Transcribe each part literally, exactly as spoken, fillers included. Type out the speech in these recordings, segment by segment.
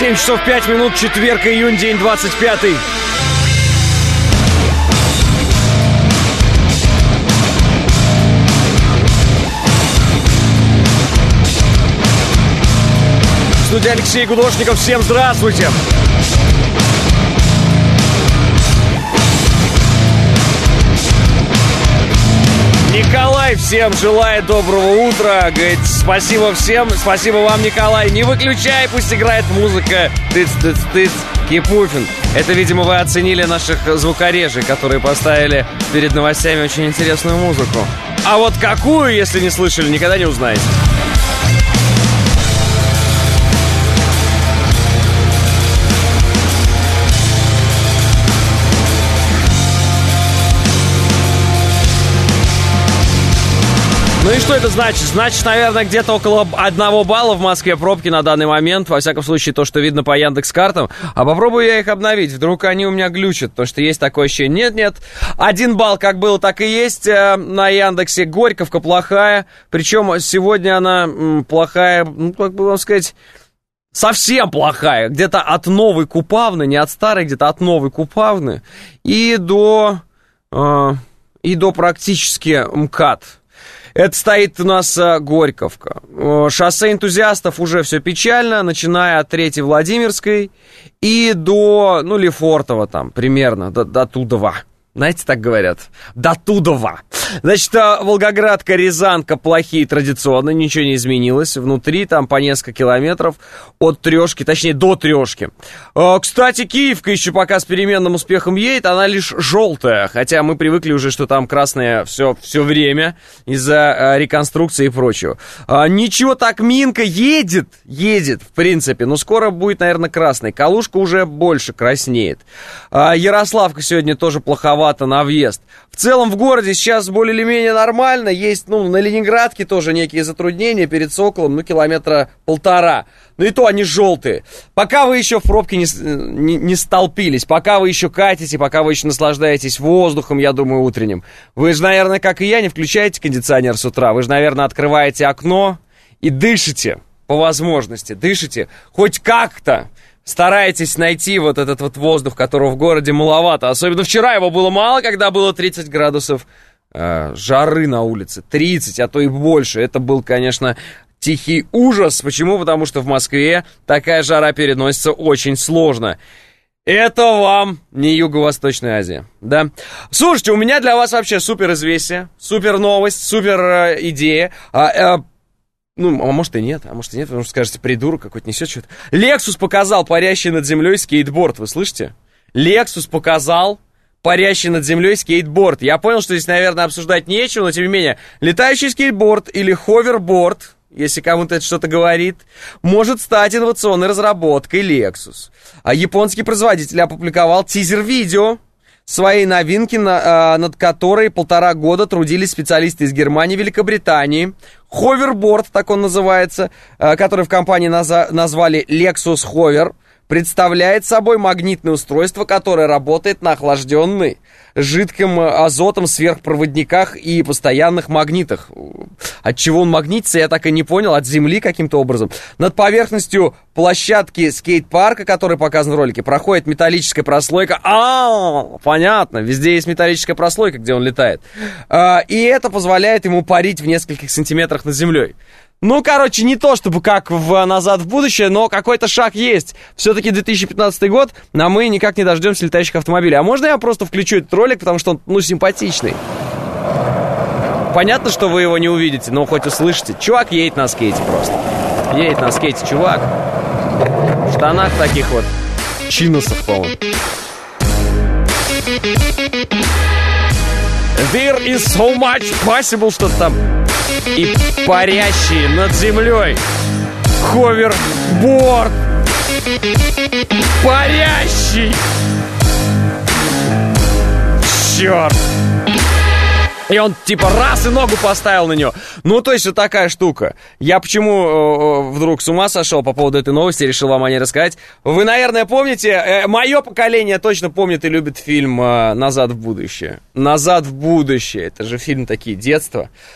семь часов пять минут, четверг, июнь, день двадцать пятый. В студии Алексей Гудошников. Всем здравствуйте. Николай всем желает доброго утра. Говорит, спасибо всем. Спасибо вам, Николай. Не выключай, пусть играет музыка. Тыц-тыц-тыц. Кипуфин. Это, видимо, вы оценили наших звукорежей, которые поставили перед новостями очень интересную музыку. А вот какую, если не слышали, никогда не узнаете. Ну и что это значит? Значит, наверное, где-то около одного балла в Москве пробки на данный момент. Во всяком случае, то, что видно по Яндекс.Картам. А попробую я их обновить. Вдруг они у меня глючат. Потому что есть такое ощущение. Нет-нет. Один балл как было, так и есть на Яндексе. Горьковка плохая. Причем сегодня она м, плохая, ну, как бы вам сказать... Совсем плохая. Где-то от Новой Купавны, не от старой, где-то от Новой Купавны. И до... Э, и до практически МКАД. Это стоит у нас а, Горьковка. Шоссе энтузиастов уже все печально, начиная от третьей Владимирской и до, ну, Лефортово там, примерно, до, до Тудова. Знаете, так говорят? До Тудова. Значит, Волгоградка, Рязанка плохие традиционно, ничего не изменилось. Внутри там по несколько километров от трешки, точнее, до трешки. Кстати, Киевка еще пока с переменным успехом едет, она лишь желтая. Хотя мы привыкли уже, что там красное все, все время из-за реконструкции и прочего. Ничего так, Минка едет, едет, в принципе. Но скоро будет, наверное, красный. Калужка уже больше краснеет. Ярославка сегодня тоже плоховато на въезд. В целом в городе сейчас более или менее нормально. Есть, ну, на Ленинградке тоже некие затруднения перед Соколом, ну, километра полтора. Ну и то они желтые. Пока вы еще в пробке не, не, не столпились, пока вы еще катите, пока вы еще наслаждаетесь воздухом, я думаю, утренним. Вы же, наверное, как и я, не включаете кондиционер с утра. Вы же, наверное, открываете окно и дышите по возможности. Дышите хоть как-то. Стараетесь найти вот этот вот воздух, которого в городе маловато. Особенно вчера его было мало, когда было тридцать градусов э, жары на улице. тридцать, а то и больше. Это был, конечно, тихий ужас. Почему? Потому что в Москве такая жара переносится очень сложно. Это вам не Юго-Восточная Азия, да? Слушайте, у меня для вас вообще супер известие, супер новость, супер э, идея. А, э, Ну, а может и нет, а может и нет, потому что скажете, придурок какой-то несет что-то. Lexus показал парящий над землей скейтборд, вы слышите? Lexus показал парящий над землей скейтборд. Я понял, что здесь, наверное, обсуждать нечего, но тем не менее, летающий скейтборд или ховерборд, если кому-то это что-то говорит, может стать инновационной разработкой Lexus. А японский производитель опубликовал тизер-видео своей новинки, на, а, над которой полтора года трудились специалисты из Германии и Великобритании. Ховерборд, так он называется, а, который в компании наза- назвали Lexus Hover, представляет собой магнитное устройство, которое работает на охлажденной жидким азотом сверхпроводниках и постоянных магнитах. От чего он магнитится, я так и не понял, от земли каким-то образом. Над поверхностью площадки скейт-парка, который показан в ролике, проходит металлическая прослойка. А, понятно, везде есть металлическая прослойка, где он летает. И это позволяет ему парить в нескольких сантиметрах над землей. Ну, короче, не то, чтобы как в «Назад в будущее», но какой-то шаг есть. Все-таки две тысячи пятнадцатый год, а мы никак не дождемся летающих автомобилей. А можно я просто включу этот ролик, потому что он, ну, симпатичный? Понятно, что вы его не увидите, но хоть услышите. Чувак едет на скейте просто. Едет на скейте чувак. В штанах таких вот. Чиносов, по-моему. There is so much possible, что-то там. И парящие над землей ховерборд. Парящий. Черт. И он типа раз и ногу поставил на него. Ну, то есть вот такая штука. Я почему э, вдруг с ума сошел по поводу этой новости, решил вам о ней рассказать. Вы, наверное, помните, э, мое поколение точно помнит и любит фильм э, «Назад в будущее». «Назад в будущее». Это же фильм такие, детства.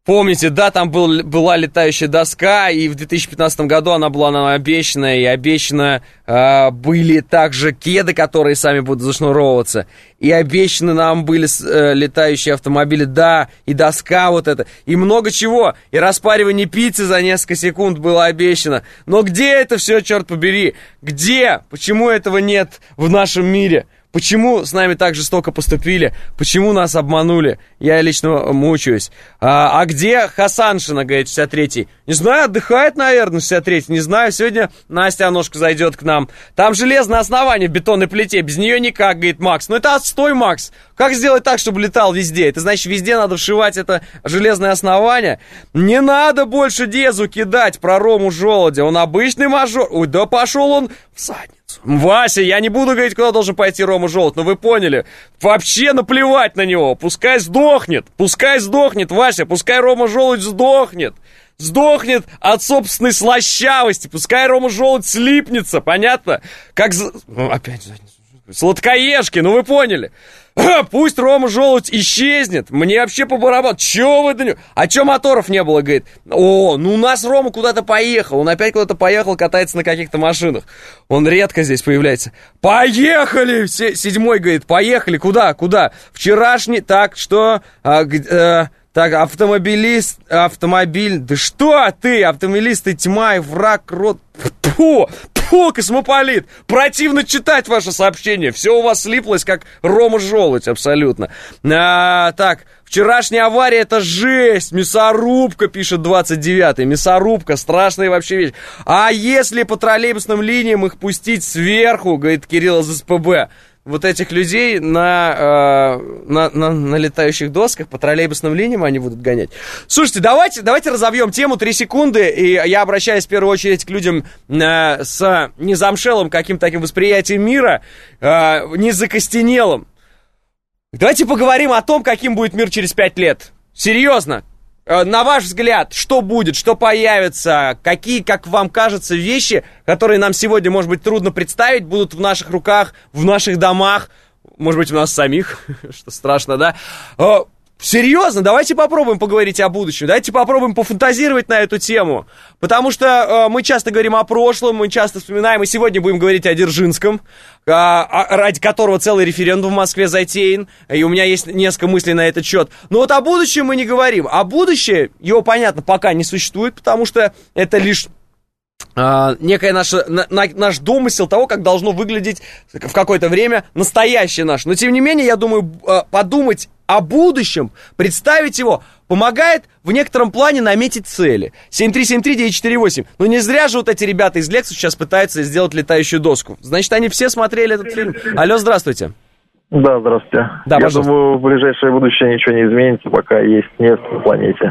Помните, да, там был, была летающая доска, и в две тысячи пятнадцатом году она была нам обещана, и обещаны э, были также кеды, которые сами будут зашнуровываться, и обещаны нам были э, летающие автомобили, да, и доска вот эта, и много чего, и распаривание пиццы за несколько секунд было обещано. Но где это все, черт побери? Где? Почему этого нет в нашем мире? Почему с нами так жестоко поступили? Почему нас обманули? Я лично мучаюсь. А, а где Хасаншина, говорит, шестьдесят третий? Не знаю, отдыхает, наверное, шестьдесят третий. Не знаю, сегодня Настя Аношка зайдет к нам. Там железное основание в бетонной плите. Без нее никак, говорит Макс. Ну это отстой, Макс. Как сделать так, чтобы летал везде? Это значит, везде надо вшивать это железное основание? Не надо больше Дезу кидать про Рому Желудя. Он обычный мажор. Ой, да пошел он в задницу. Вася, я не буду говорить, куда должен пойти Рома Желудь, но вы поняли. Вообще наплевать на него. Пускай сдохнет. Пускай сдохнет, Вася. Пускай Рома Желудь сдохнет. Сдохнет от собственной слащавости. Пускай Рома Желудь слипнется, понятно? Как... За... Ну, опять задницу. Сладкоежки, ну вы поняли. Пусть Рома Желудь исчезнет. Мне вообще по барабану. Чё вы до него? А чё моторов не было, говорит? О, ну у нас Рома куда-то поехал. Он опять куда-то поехал, катается на каких-то машинах. Он редко здесь появляется. Поехали! Седьмой, говорит, поехали. Куда? Куда? Вчерашний... Так, что... А, э, так, автомобилист... Автомобиль... Да что ты? Автомобилист и тьма, и враг, рот... Фу! Фу, космополит! Противно читать ваше сообщение. Все у вас слиплось, как Рома Желудь, абсолютно. А, так, вчерашняя авария — это жесть. Мясорубка, пишет двадцать девятый. Мясорубка, страшная вообще вещь. А если по троллейбусным линиям их пустить сверху, говорит Кирилл из СПБ, вот этих людей на, э, на, на, на летающих досках по троллейбусным линиям они будут гонять. Слушайте, давайте, давайте разовьем тему, три секунды, и я обращаюсь в первую очередь к людям э, с незамшелым каким-то таким восприятием мира, э, не закостенелым. Давайте поговорим о том, каким будет мир через пять лет. Серьезно. На ваш взгляд, что будет, что появится, какие, как вам кажется, вещи, которые нам сегодня, может быть, трудно представить, будут в наших руках, в наших домах, может быть, у нас самих, что страшно, да? Серьезно, давайте попробуем поговорить о будущем, давайте попробуем пофантазировать на эту тему, потому что э, мы часто говорим о прошлом, мы часто вспоминаем, и сегодня будем говорить о Дзержинском, э, ради которого целый референдум в Москве затеян, и у меня есть несколько мыслей на этот счет. Но вот о будущем мы не говорим, а будущее, его, понятно, пока не существует, потому что это лишь... Uh, некая наша, на, на, наш домысел того, как должно выглядеть в какое-то время настоящее наше. Но, тем не менее, я думаю, uh, подумать о будущем, представить его, помогает в некотором плане наметить цели. семь три семь три девять четыре восемь. Ну, не зря же вот эти ребята из Lexus сейчас пытаются сделать летающую доску. Значит, они все смотрели этот фильм. Алло, здравствуйте. Да, здравствуйте. Да, я пожалуйста. думаю, в ближайшее будущее ничего не изменится, пока есть нефть на планете.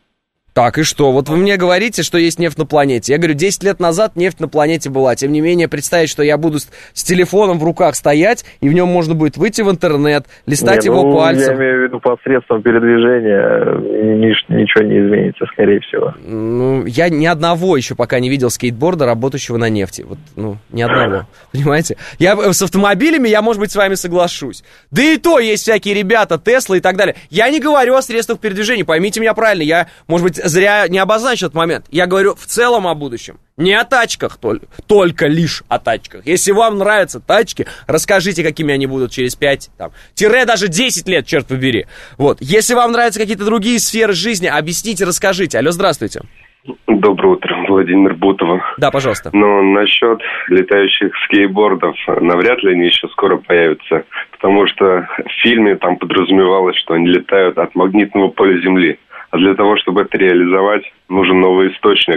Так, и что? Вот вы мне говорите, что есть нефть на планете. Я говорю, десять лет назад нефть на планете была. Тем не менее, представить, что я буду с, с телефоном в руках стоять, и в нем можно будет выйти в интернет, листать не, его ну, пальцем. Я имею в виду посредством передвижения ничего не изменится, скорее всего. Ну, я ни одного еще пока не видел скейтборда, работающего на нефти. Вот, ну, ни одного. Понимаете? Я с автомобилями, я, может быть, с вами соглашусь. Да и то есть всякие ребята, Тесла и так далее. Я не говорю о средствах передвижения, поймите меня правильно. Я, может быть, зря не обозначил этот момент. Я говорю в целом о будущем. Не о тачках только, только лишь о тачках. Если вам нравятся тачки, расскажите, какими они будут через пять, там, тире даже десять лет, черт побери. Вот. Если вам нравятся какие-то другие сферы жизни, объясните, расскажите. Алло, здравствуйте. Доброе утро, Владимир Бутова. Да, пожалуйста. Но насчет летающих скейтбордов, навряд ли они еще скоро появятся, потому что в фильме там подразумевалось, что они летают от магнитного поля Земли. А для того, чтобы это реализовать, нужен новый источник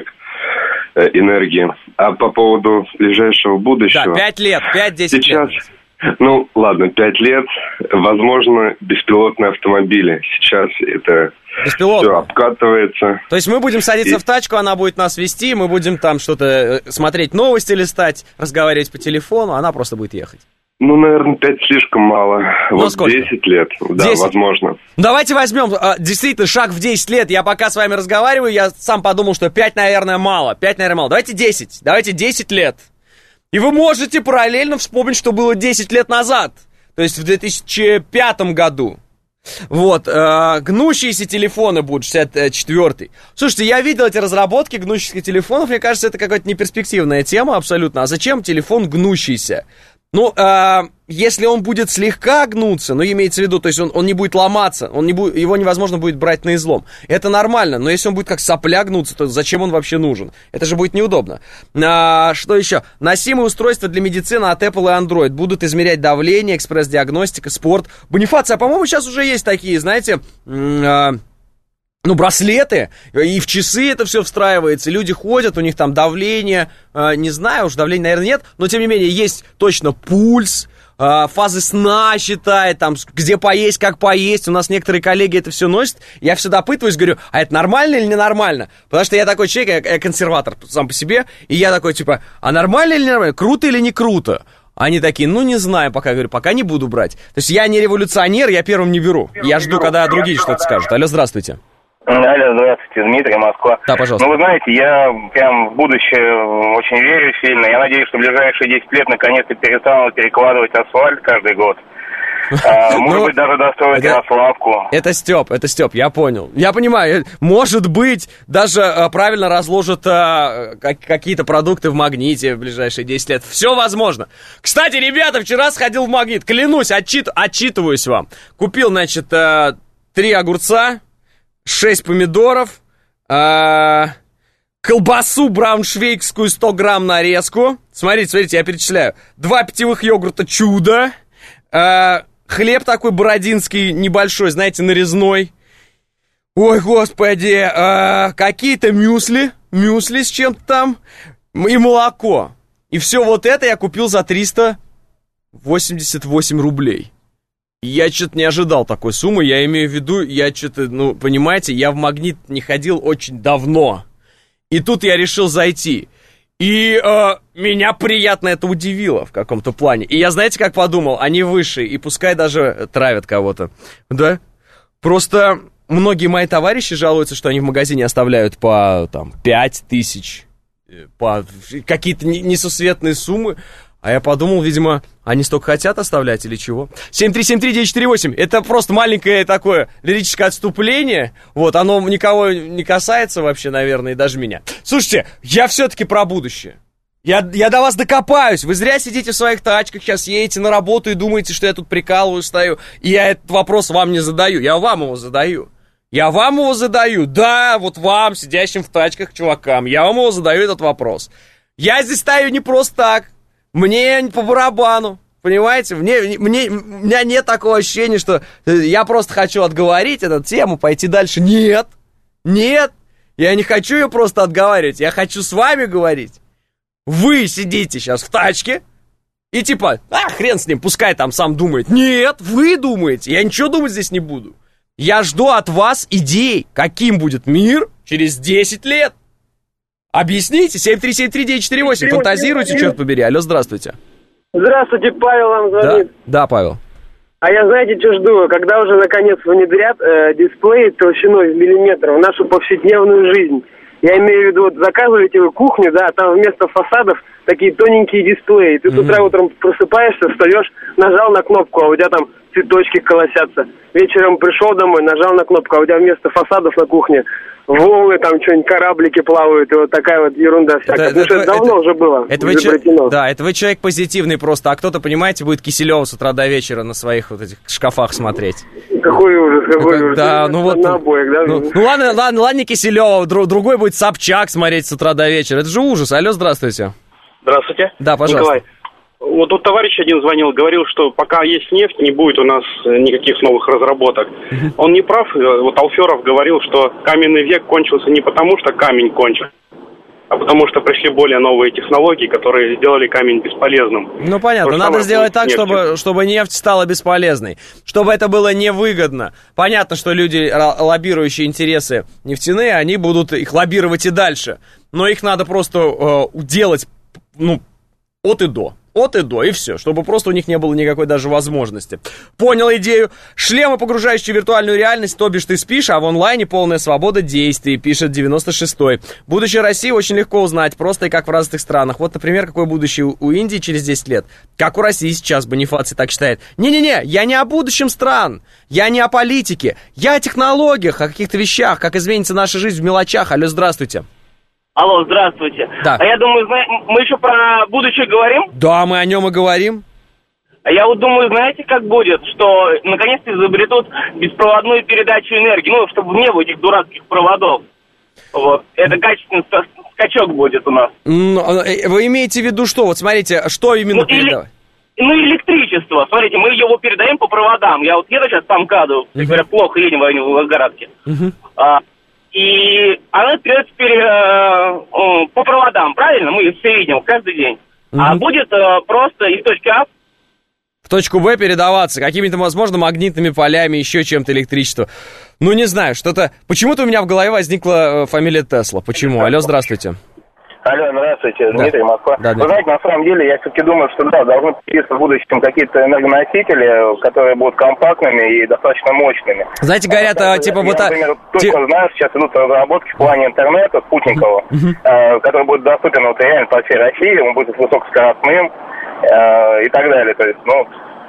э, энергии. А по поводу ближайшего будущего... Да, пять лет, пять-десять сейчас, лет. Ну, ладно, пять лет. Возможно, беспилотные автомобили. Сейчас это все обкатывается. То есть мы будем садиться И... в тачку, она будет нас вести, мы будем там что-то смотреть, новости листать, разговаривать по телефону, она просто будет ехать. Ну, наверное, пять слишком мало. Ну, вот сколько? десять лет, да, десять. Возможно. Давайте возьмем, действительно, шаг в десять лет. Я пока с вами разговариваю, я сам подумал, что пять, наверное, мало. пять, наверное, мало. Давайте десять. Давайте десять лет. И вы можете параллельно вспомнить, что было десять лет назад. То есть в две тысячи пятом году. Вот, э, гнущиеся телефоны будут, шестьдесят четвёртый. Слушайте, я видел эти разработки гнущихся телефонов, мне кажется, это какая-то неперспективная тема абсолютно. А зачем телефон гнущийся? Ну, э, если он будет слегка гнуться, ну, имеется в виду, то есть он, он не будет ломаться, он не будет, его невозможно будет брать на излом. Это нормально, но если он будет как сопля гнуться, то зачем он вообще нужен? Это же будет неудобно. А, что еще? Носимые устройства для медицины от Apple и Android будут измерять давление, экспресс-диагностика, спорт. Бонифация, по-моему, сейчас уже есть такие, знаете... М- Ну, браслеты, и в часы это все встраивается, люди ходят, у них там давление, э, не знаю, уж давления, наверное, нет, но, тем не менее, есть точно пульс, э, фазы сна считает, там, где поесть, как поесть, у нас некоторые коллеги это все носят, я все допытываюсь, говорю, а это нормально или ненормально? Потому что я такой человек, я, я консерватор сам по себе, и я такой, типа, а нормально или ненормально, круто или не круто? Они такие, ну, не знаю пока, я говорю, пока не буду брать. То есть я не революционер, я первым не беру, я жду, когда другие что-то скажут. Алло, здравствуйте. Алло, здравствуйте, Дмитрий, Москва. Да, пожалуйста. Ну, вы знаете, я прям в будущее очень верю сильно. Я надеюсь, что в ближайшие десять лет наконец-то перестанут перекладывать асфальт каждый год. А, может ну, быть, даже достроить это, Ярославку. Это Степ, это Степ, я понял. Я понимаю, может быть, даже а, правильно разложат а, как, какие-то продукты в Магните в ближайшие десять лет. Все возможно. Кстати, ребята, вчера сходил в Магнит, клянусь, отчит, отчитываюсь вам. Купил, значит, а, три огурца, шесть помидоров, а, колбасу брауншвейгскую сто грамм нарезку. Смотрите, смотрите, я перечисляю. Два питьевых йогурта «Чудо». А, хлеб такой бородинский небольшой, знаете, нарезной. Ой, господи. А, какие-то мюсли. Мюсли с чем-то там. И молоко. И все вот это я купил за триста восемьдесят восемь рублей. Я что-то не ожидал такой суммы, я имею в виду, я что-то, ну, понимаете, я в Магнит не ходил очень давно. И тут я решил зайти. И э, меня приятно это удивило в каком-то плане. И я, знаете, как подумал, они выше, и пускай даже травят кого-то. Да? Просто многие мои товарищи жалуются, что они в магазине оставляют по, там, пять тысяч, по какие-то несусветные суммы. А я подумал, видимо, они столько хотят оставлять или чего? семь три семь три девять четыре восемь. Это просто маленькое такое лирическое отступление. Вот, оно никого не касается вообще, наверное, и даже меня. Слушайте, я все-таки про будущее. Я, я до вас докопаюсь. Вы зря сидите в своих тачках, сейчас едете на работу и думаете, что я тут прикалываюсь, стою. И я этот вопрос вам не задаю. Я вам его задаю. Я вам его задаю. Да, вот вам, сидящим в тачках чувакам. Я вам его задаю, этот вопрос. Я здесь стою не просто так. Мне по барабану, понимаете? Мне, мне, у меня нет такого ощущения, что я просто хочу отговорить эту тему, пойти дальше. Нет, нет, я не хочу ее просто отговаривать, я хочу с вами говорить. Вы сидите сейчас в тачке и типа, а, хрен с ним, пускай там сам думает. Нет, вы думаете, я ничего думать здесь не буду. Я жду от вас идей, каким будет мир через десять лет. Объясните, семь три семь три девять четыре восемь, фантазируйте, черт побери. Алло, здравствуйте. Здравствуйте, Павел вам звонит. Да, да, Павел. А я, знаете, что жду? Когда уже, наконец, внедрят э, дисплей толщиной в миллиметр в нашу повседневную жизнь. Я имею в виду, вот заказываете вы кухню, да, там вместо фасадов такие тоненькие дисплеи. Ты mm-hmm. с утра утром просыпаешься, встаешь, нажал на кнопку, а у тебя там цветочки колосятся. Вечером пришел домой, нажал на кнопку, а у тебя вместо фасадов на кухне волны, там что-нибудь, кораблики плавают, и вот такая вот ерунда всякая. Это, это, это давно это, уже было это изобретено. Вы, да, это вы человек позитивный просто, а кто-то, понимаете, будет Киселёва с утра до вечера на своих вот этих шкафах смотреть. Какой ужас, какой ну, ужас. Да, ну вот. На обоих, да? Ну, ну ладно, ладно, ладно, не Киселёва, другой будет Собчак смотреть с утра до вечера. Это же ужас. Алло, здравствуйте. Здравствуйте. Да, пожалуйста. Николай. Вот тут товарищ один звонил, говорил, что пока есть нефть, не будет у нас никаких новых разработок. Uh-huh. Он не прав. Вот Алферов говорил, что каменный век кончился не потому, что камень кончился, а потому что пришли более новые технологии, которые сделали камень бесполезным. Ну, понятно. Надо сделать так, чтобы, чтобы нефть стала бесполезной, чтобы это было невыгодно. Понятно, что люди, лоббирующие интересы нефтяные, они будут их лоббировать и дальше. Но их надо просто э, делать, ну, от и до. от и до, и все, чтобы просто у них не было никакой даже возможности. Понял идею. Шлемы, погружающие в виртуальную реальность, то бишь ты спишь, а в онлайне полная свобода действий, пишет девяносто шестой. Будущее России очень легко узнать, просто и как в развитых странах. Вот, например, какое будущее у Индии через десять лет, как у России сейчас, Бонифаций так считает. Не-не-не, я не о будущем стран, я не о политике, я о технологиях, о каких-то вещах, как изменится наша жизнь в мелочах. Алло, здравствуйте. Алло, здравствуйте. Да. А я думаю, мы еще про будущее говорим? Да, мы о нем и говорим. А я вот думаю, знаете, как будет, что наконец-то изобретут беспроводную передачу энергии, ну, чтобы не было этих дурацких проводов. Вот. Это качественный скачок будет у нас. Вы имеете в виду что? Вот смотрите, что именно ну, передавать? Ну, электричество. Смотрите, мы его передаем по проводам. Я вот еду сейчас по МКАДу, uh-huh. говоря, плохо едем в Волгоградке. Uh-huh. А, и она передается теперь э, э, по проводам, правильно? Мы все видим каждый день. Uh-huh. А будет э, просто из точки А в точку Б передаваться какими-то, возможно, магнитными полями, еще чем-то электричество. Ну, не знаю, что-то... Почему-то у меня в голове возникла фамилия Тесла. Почему? Алло, здравствуйте. Алло, здравствуйте, Да. Дмитрий, Москва. Да, да. Вы знаете, на самом деле, я все-таки думаю, что да, должны появиться в будущем какие-то энергоносители, которые будут компактными и достаточно мощными. Знаете, говорят, а, типа... Я, вот, например, а, точно те... знаю, сейчас идут разработки в плане интернета спутникового, uh-huh. который будет доступен вот реально по всей России, он будет высокоскоростным и так далее. То есть, ну...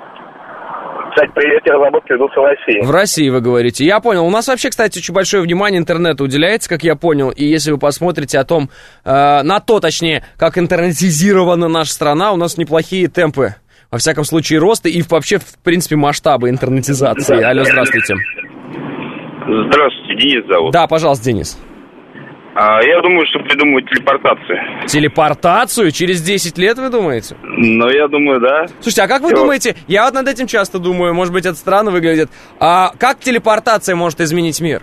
Кстати, эти разработки ведутся в России. В России, вы говорите. Я понял. У нас вообще, кстати, очень большое внимание интернету уделяется, как я понял. И если вы посмотрите о том, э, на то, точнее, как интернетизирована наша страна, у нас неплохие темпы, во всяком случае, роста и вообще, в принципе, масштабы интернетизации. Алло, здравствуйте. Здравствуйте, Денис зовут. Да, пожалуйста, Денис. А, я думаю, что придумают телепортацию. Телепортацию? Через десять лет, вы думаете? Ну, я думаю, да. Слушайте, а как вы Все. думаете, я вот над этим часто думаю, может быть, это странно выглядит, а как телепортация может изменить мир?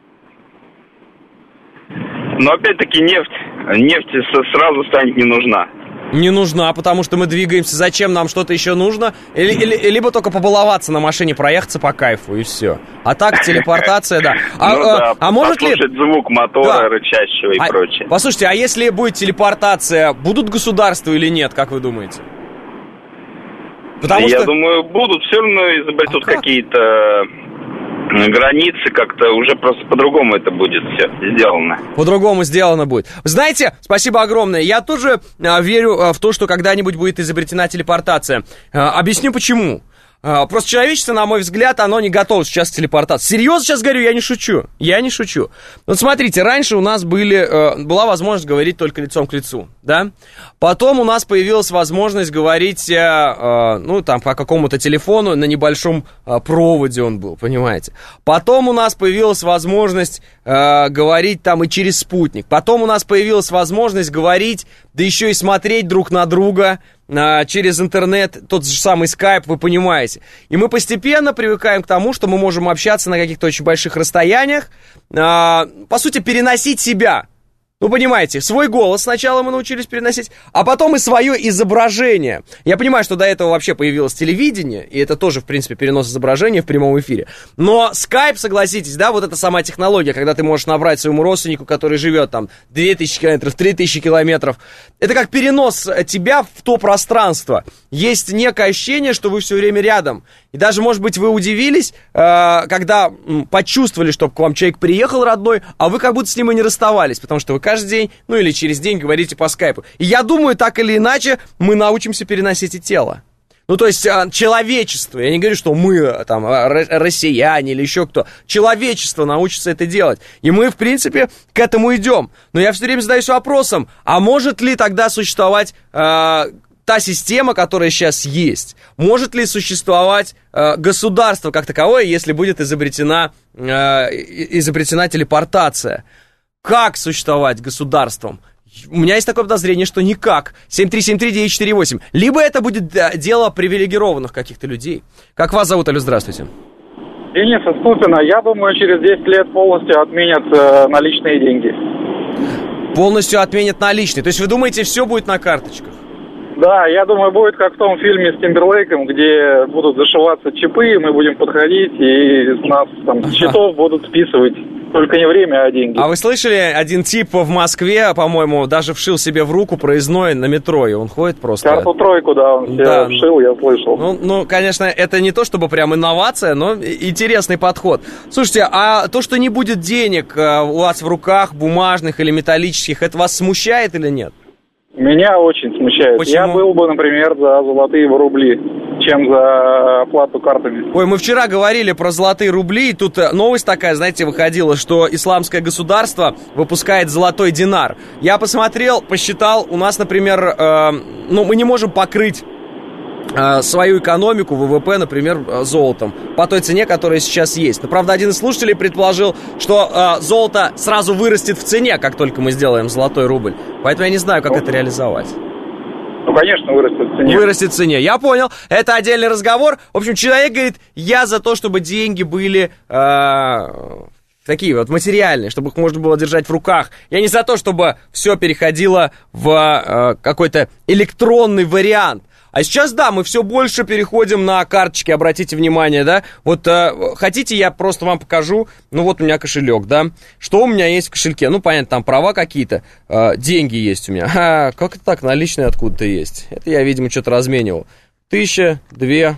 Но опять-таки нефть, нефть сразу станет не нужна. Не нужна, потому что мы двигаемся. Зачем нам что-то еще нужно? Или, или, либо только побаловаться на машине, проехаться по кайфу, и все. А так, телепортация, да. А, ну, да, а, а может ли... звук мотора, да. рычащего и а, прочее. Послушайте, а если будет телепортация, будут государства или нет, как вы думаете? Потому Я что... думаю, будут. Все равно изобретут а какие-то... границы, как-то уже просто по-другому это будет все сделано. По-другому сделано будет. Знаете, спасибо огромное. Я тоже а, верю а, в то, что когда-нибудь будет изобретена телепортация. А, объясню почему. А, просто человечество, на мой взгляд, оно не готово сейчас к телепортации. Серьезно сейчас говорю, я не шучу. Я не шучу. Вот смотрите, раньше у нас были, э, была возможность говорить только лицом к лицу, да? Потом у нас появилась возможность говорить, э, э, ну, там, по какому-то телефону, на небольшом э, проводе он был, понимаете? Потом у нас появилась возможность э, говорить там и через спутник. Потом у нас появилась возможность говорить, да еще и смотреть друг на друга э, через интернет, тот же самый скайп, вы понимаете. И мы постепенно привыкаем к тому, что мы можем общаться на каких-то очень больших расстояниях, э, по сути, переносить себя. Ну, понимаете, свой голос сначала мы научились переносить, а потом и свое изображение. Я понимаю, что до этого вообще появилось телевидение, и это тоже, в принципе, перенос изображения в прямом эфире. Но скайп, согласитесь, да, вот эта сама технология, когда ты можешь набрать своему родственнику, который живет там две тысячи километров, три тысячи километров, это как перенос тебя в то пространство. Есть некое ощущение, что вы все время рядом. И даже, может быть, вы удивились, э, когда м, почувствовали, что к вам человек приехал родной, а вы как будто с ним и не расставались, потому что вы каждый день, ну или через день говорите по скайпу. И я думаю, так или иначе, мы научимся переносить и тело. Ну, то есть, э, человечество, я не говорю, что мы, там, р- россияне или еще кто, человечество научится это делать. И мы, в принципе, к этому идем. Но я все время задаюсь вопросом, а может ли тогда существовать... Э, та система, которая сейчас есть, может ли существовать э, государство как таковое, если будет изобретена, э, изобретена телепортация? Как существовать государством? У меня есть такое подозрение, что никак. семь три семь три девять четыре восемь. Либо это будет дело привилегированных каких-то людей. Как вас зовут, алло, здравствуйте. Денис из Ступино. Я думаю, через десять лет полностью отменят э, наличные деньги. Полностью отменят наличные. То есть вы думаете, все будет на карточках? Да, я думаю, будет как в том фильме с Тимберлейком, где будут зашиваться чипы, мы будем подходить, и с нас там с счетов будут списывать Только не время, а деньги. А вы слышали, один тип в Москве, по-моему, даже вшил себе в руку проездной на метро, и он ходит просто... Карту тройку, да, он себе да. вшил, я слышал. Ну, ну, конечно, это не то, чтобы прям инновация, но интересный подход. Слушайте, а то, что не будет денег у вас в руках, бумажных или металлических, это вас смущает или нет? Меня очень смущает. Почему? Я был бы, например, за золотые рубли, чем за оплату картами. Ой, мы вчера говорили про золотые рубли, и тут новость такая, знаете, выходила, что исламское государство выпускает золотой динар. Я посмотрел, посчитал, у нас, например, э, ну, мы не можем покрыть э, свою экономику, ВВП, например, золотом, по той цене, которая сейчас есть. Но, правда, один из слушателей предположил, что э, золото сразу вырастет в цене, как только мы сделаем золотой рубль. Поэтому я не знаю, как ну, это реализовать. Ну, конечно, вырастет в цене. Вырастет в цене, я понял. Это отдельный разговор. В общем, человек говорит, я за то, чтобы деньги были... Э, такие вот материальные, чтобы их можно было держать в руках. Я не за то, чтобы все переходило в э, какой-то электронный вариант. А сейчас, да, мы все больше переходим на карточки, обратите внимание, да. Вот э, хотите, я просто вам покажу. Ну, вот у меня кошелек, да. Что у меня есть в кошельке? Ну, понятно, там права какие-то, э, деньги есть у меня. А, как это так, наличные откуда-то есть? Это я, видимо, что-то разменивал. Тысяча, две,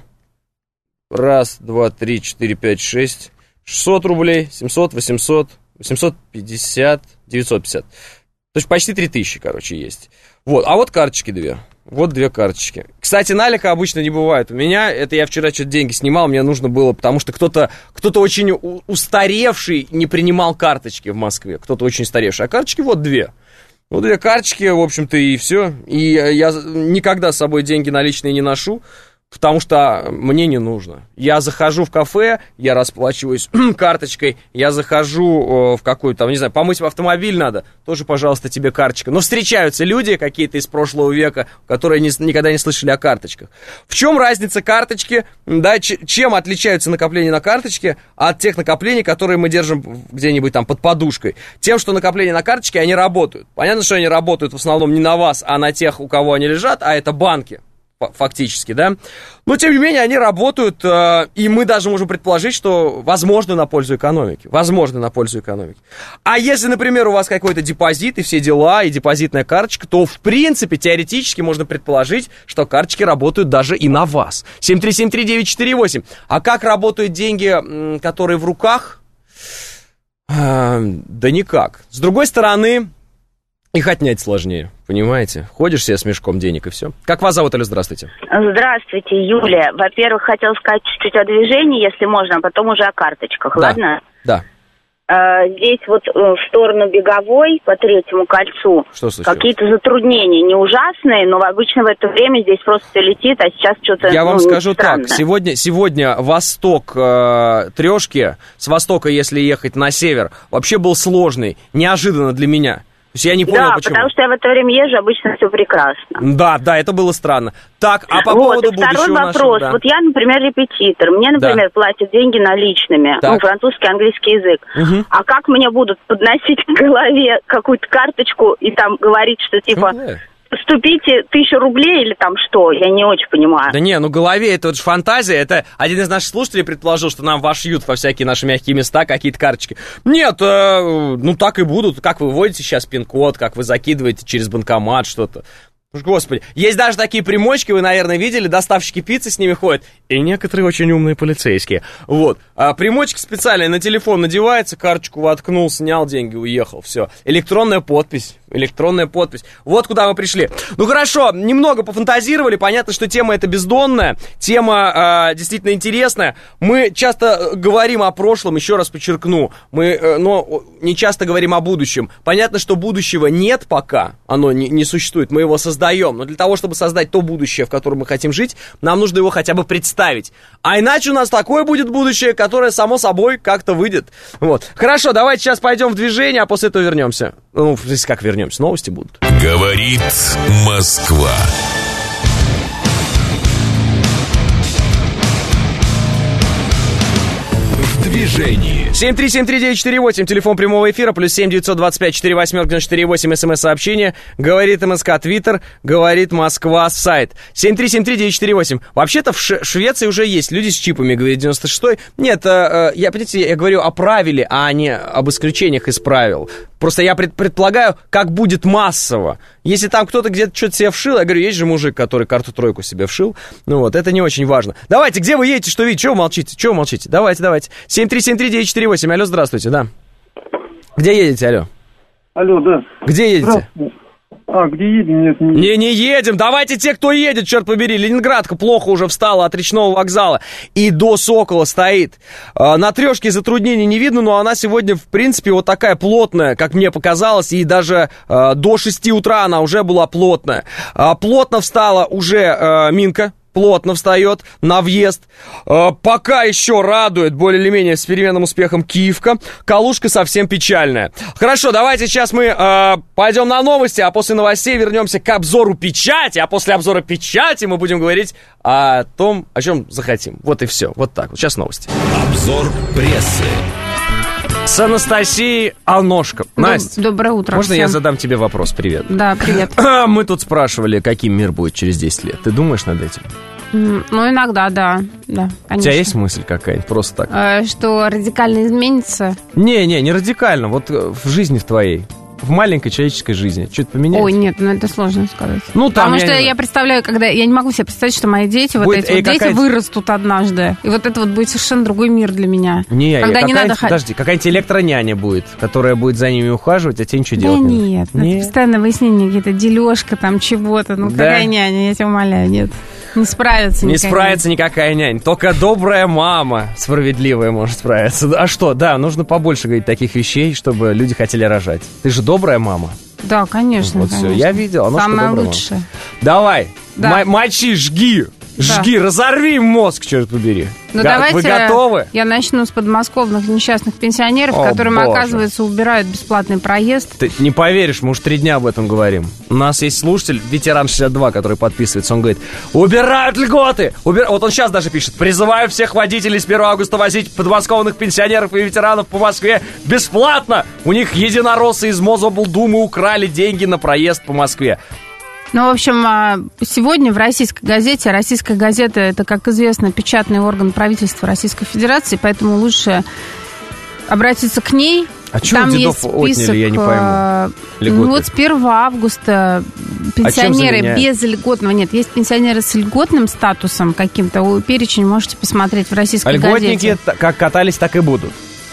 раз, два, три, четыре, пять, шесть, шестьсот рублей, семьсот, восемьсот, восемьсот пятьдесят, девятьсот пятьдесят. То есть почти три тысячи, короче, есть. Вот, а вот карточки две. Вот две карточки. Кстати, налика обычно не бывает. У меня, это я вчера что-то деньги снимал, мне нужно было, потому что кто-то, кто-то очень устаревший не принимал карточки в Москве. Кто-то очень устаревший. А карточки вот две. Вот две карточки, в общем-то, и все. И я никогда с собой деньги наличные не ношу, потому что мне не нужно. Я захожу в кафе, я расплачиваюсь карточкой, я захожу в какую-то, там, не знаю, помыть автомобиль надо, тоже, пожалуйста, тебе карточка. Но встречаются люди какие-то из прошлого века, которые не, никогда не слышали о карточках. В чем разница карточки, да, чем отличаются накопления на карточке от тех накоплений, которые мы держим где-нибудь там под подушкой? Тем, что накопления на карточке, они работают. Понятно, что они работают в основном не на вас, а на тех, у кого они лежат, а это банки. Фактически, да. Но, тем не менее, они работают, э, и мы даже можем предположить, что возможно на пользу экономики. Возможно на пользу экономики. А если, например, у вас какой-то депозит и все дела, и депозитная карточка, то, в принципе, теоретически можно предположить, что карточки работают даже и на вас. семь три семь три девять четыре восемь. А как работают деньги, которые в руках? Э, да никак. С другой стороны... Их отнять сложнее, понимаете? Ходишь себе с мешком денег и все. Как вас зовут, Оля? Здравствуйте. Здравствуйте, Юлия. Во-первых, хотела сказать чуть-чуть о движении, если можно, а потом уже о карточках, да. Ладно? Да. А, здесь вот в сторону Беговой, по Третьему кольцу, какие-то затруднения, не ужасные, но обычно в это время здесь просто все летит, а сейчас что-то Я ну, вам скажу странно. так, сегодня, сегодня восток э, трешки, с востока, если ехать на север, вообще был сложный, неожиданно для меня. То есть я не понял, да, почему. потому что я в это время езжу, обычно все прекрасно. Да, да, это было странно. Так, а по вот, поводу и второй будущего вопрос. нашего, да. Вот я, например, репетитор. Мне, например, да. платят деньги наличными. Так. Ну, французский, английский язык. Угу. А как мне будут подносить к голове какую-то карточку и там говорить, что типа... Ну, поступите тысячу рублей или там что? Я не очень понимаю. Да не, ну голове это вот же фантазия. Это один из наших слушателей предположил, что нам вошьют во всякие наши мягкие места какие-то карточки. Нет, э, ну так и будут. Как вы вводите сейчас пин-код, как вы закидываете через банкомат что-то. Господи, есть даже такие примочки, вы, наверное, видели, доставщики пиццы с ними ходят, и некоторые очень умные полицейские. Вот, а примочки специальные на телефон надевается, карточку воткнул, снял деньги, уехал, все. Электронная подпись, электронная подпись. Вот куда мы пришли. Ну хорошо, немного пофантазировали, понятно, что тема эта бездонная, тема э, действительно интересная. Мы часто говорим о прошлом, еще раз подчеркну, мы, э, но не часто говорим о будущем. Понятно, что будущего нет пока, оно не, не существует, мы его создаем. Но для того, чтобы создать то будущее, в котором мы хотим жить, нам нужно его хотя бы представить. А иначе у нас такое будет будущее, которое само собой как-то выйдет. Вот. Хорошо, давайте сейчас пойдем в движение, а после этого вернемся. Ну, здесь как вернемся, новости будут. Говорит Москва. движении. семь три семь три девять четыре восемь, телефон прямого эфира, плюс семь девятьсот двадцать пять сорок восемь девяносто четыре восемь, смс-сообщение, говорит МСК Твиттер, говорит Москва сайт. семь три семь три девять четыре восемь. Вообще-то в Ш- Швеции уже есть люди с чипами, говорит девяносто шестой. Нет, э, я, понимаете, я говорю о правиле, а не об исключениях из правил. Просто я пред, предполагаю, как будет массово. Если там кто-то где-то что-то себе вшил, я говорю, есть же мужик, который карту-тройку себе вшил. Ну вот, это не очень важно. Давайте, где вы едете, что видите, чего вы молчите, чего вы молчите? Давайте, давайте. семь три семь три девять четыре восемь, алло, здравствуйте, да. Где едете, алло? Алло, да. Где едете? А, где едем? Нет, не... не, не едем. Давайте те, кто едет, черт побери. Ленинградка плохо уже встала от речного вокзала и до Сокола стоит. На трешке затруднений не видно, но она сегодня, в принципе, вот такая плотная, как мне показалось, и даже до шести утра она уже была плотная. Плотно встала уже Минка. Плотно встает на въезд. Э, пока еще радует более или менее с переменным успехом Киевка. Калужка совсем печальная. Хорошо, давайте сейчас мы э, пойдем на новости, а после новостей вернемся к обзору печати. А после обзора печати мы будем говорить о том, о чем захотим. Вот и все. Вот так вот. Сейчас новости. Обзор прессы. С Анастасией Аношко. Настя, доброе утро. Можно всем. Я задам тебе вопрос? Привет. Да, привет. Мы тут спрашивали, каким мир будет через десять лет. Ты думаешь над этим? Ну, иногда, да. да, У тебя есть мысль какая-нибудь? Просто так. Э, что радикально изменится? Не-не, не радикально. Вот в жизни в твоей. В маленькой человеческой жизни. Что-то поменяется? Ой, нет, ну это сложно сказать. Ну, там, Потому я что не... я представляю, когда... Я не могу себе представить, что мои дети, вот будет, эти вот какая-то... дети вырастут однажды. И вот это вот будет совершенно другой мир для меня. Не, когда не надо... Подожди, какая-нибудь электроняня будет, которая будет за ними ухаживать, а тебе ничего делать да не нет, надо. нет, это постоянно выяснение, какие-то дележка там чего-то. Ну, да? Какая няня, я тебя умоляю, нет. Не справится Не никакая справится никакая нянь. Только добрая мама справедливая может справиться. А что, да, нужно побольше говорить таких вещей, чтобы люди хотели рожать. Ты же добрая мама. Да, конечно. Вот конечно. все, я видел. Оно Самое что лучшее. Давай, да. м- мочи, жги. Жги, да. Разорви мозг, черт побери. Ну, Га- давайте Вы готовы? Я начну с подмосковных несчастных пенсионеров, О, которым, боже. оказывается, убирают бесплатный проезд. Ты не поверишь, мы уже три дня об этом говорим. У нас есть слушатель, ветеран шестьдесят два, который подписывается. Он говорит, убирают льготы! Убир... Вот он сейчас даже пишет. Призываю всех водителей с первого августа возить подмосковных пенсионеров и ветеранов по Москве бесплатно. У них единороссы из Мособлдумы украли деньги на проезд по Москве. Ну, в общем, сегодня в российской газете, российская газета, это, как известно, печатный орган правительства Российской Федерации, поэтому лучше обратиться к ней. А чего дедов отняли, я не пойму? Льготы. Ну, вот с первого августа пенсионеры а без льготного... Нет, есть пенсионеры с льготным статусом каким-то. Перечень можете посмотреть в российской а льготники газете. как катались, так и будут.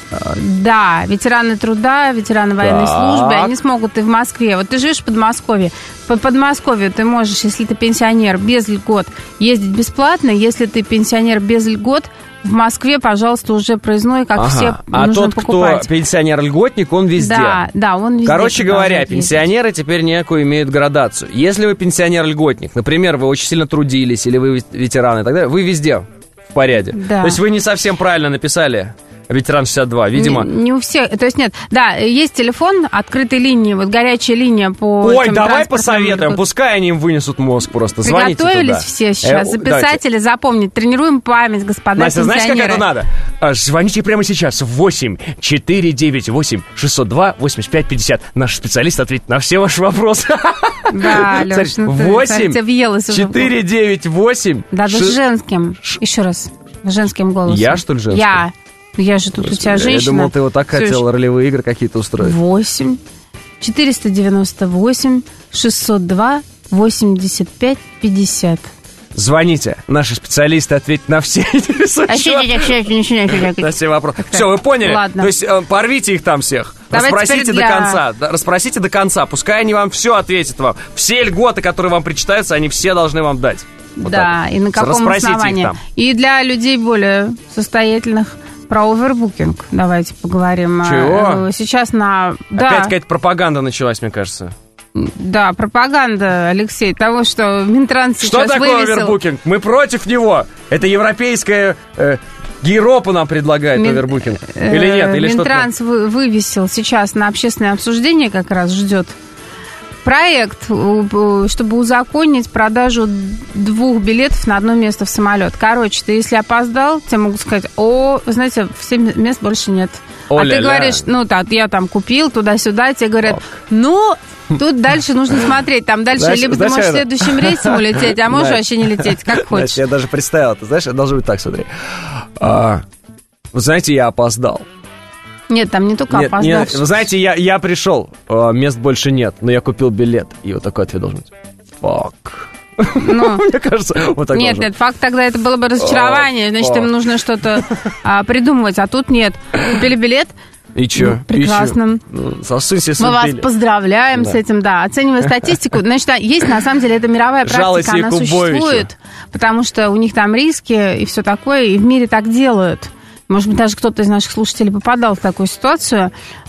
Да, ветераны труда, ветераны военной так. службы, они смогут и в Москве. Вот ты живешь в Подмосковье. По Подмосковью ты можешь, если ты пенсионер без льгот, ездить бесплатно. Если ты пенсионер без льгот, в Москве, пожалуйста, уже проездной, как ага. все, а нужно тот, покупать. кто пенсионер-льготник, он везде. Да, да, он везде. Короче говоря, пенсионеры ездить. Теперь некую имеют градацию. Если вы пенсионер-льготник, например, вы очень сильно трудились, или вы ветераны и так далее, вы везде в порядке. Да. То есть вы не совсем правильно написали. Ветеран шестьдесят два, видимо. Не, не у всех, то есть нет. Да, есть телефон, открытой линии, вот горячая линия по... Ой, давай посоветуем, пускай они им вынесут мозг просто. Звоните туда. Приготовились все сейчас, э, записать или запомнить. Тренируем память, господа Настя, пенсионеры. знаешь, как это надо? Звоните прямо сейчас в восемь четыре девять восемь шестьсот два восемьдесят пять пятьдесят. Наш специалист ответит на все ваши вопросы. Да, Леш, ну ты, восемь четыре девять восемь Даже с женским. Еще раз, с женским голосом. Я, что ли, женским? Я. Я же тут Господи, у тебя женщина. Я думал, ты вот так Все хотела ролевые игры какие-то устроить. восемь четыреста девяносто восемь шестьсот два восемьдесят пять пятьдесят. Звоните. Наши специалисты ответят на все на все вопросы. Все, вы поняли? Ладно. То есть порвите их там всех. Давайте расспросите для... до конца. Расспросите до конца. Пускай они вам все ответят вам. Все льготы, которые вам причитаются, они все должны вам дать. Вот да, и на каком основании. И для людей более состоятельных про овербукинг давайте поговорим. Чего? Сейчас на... Опять да. какая-то пропаганда началась, мне кажется. Да, пропаганда, Алексей, того, что Минтранс сейчас Что такое вывесил... овербукинг? Мы против него. Это европейская... Э, Европа нам предлагает Мин... овербукинг. Или нет? Или Минтранс что-то... вывесил сейчас на общественное обсуждение, как раз ждет проект, чтобы узаконить продажу двух билетов на одно место в самолет. Короче, ты если опоздал, тебе могут сказать: о, знаете, все мест больше нет. О-ля-ля. А ты говоришь: ну, так, я там купил туда-сюда, тебе говорят: ну... Тут дальше нужно смотреть. Там дальше знаешь, либо знаешь, ты можешь это... следующим рейсом улететь, а можешь вообще не лететь, как хочешь. Знаешь, я даже представил, ты знаешь, это должно быть так, смотри. А, вы знаете, я опоздал. Нет, там не только нет, опоздал. Нет, вы знаете, я, я пришел, а, мест больше нет, но я купил билет. И вот такой ответ должен быть: фак. Ну, мне кажется, вот так нет, должен. нет, факт тогда это было бы разочарование. Значит, им нужно что-то а, придумывать, а тут нет. Купили билет. И чё? Ну, прекрасно. Ну, сосуйся, мы вас поздравляем да. с этим, да. Оценивая статистику, значит, есть, на самом деле, это мировая практика, она существует, потому что у них там риски и все такое, и в мире так делают. Может быть, даже кто-то из наших слушателей попадал в такую ситуацию.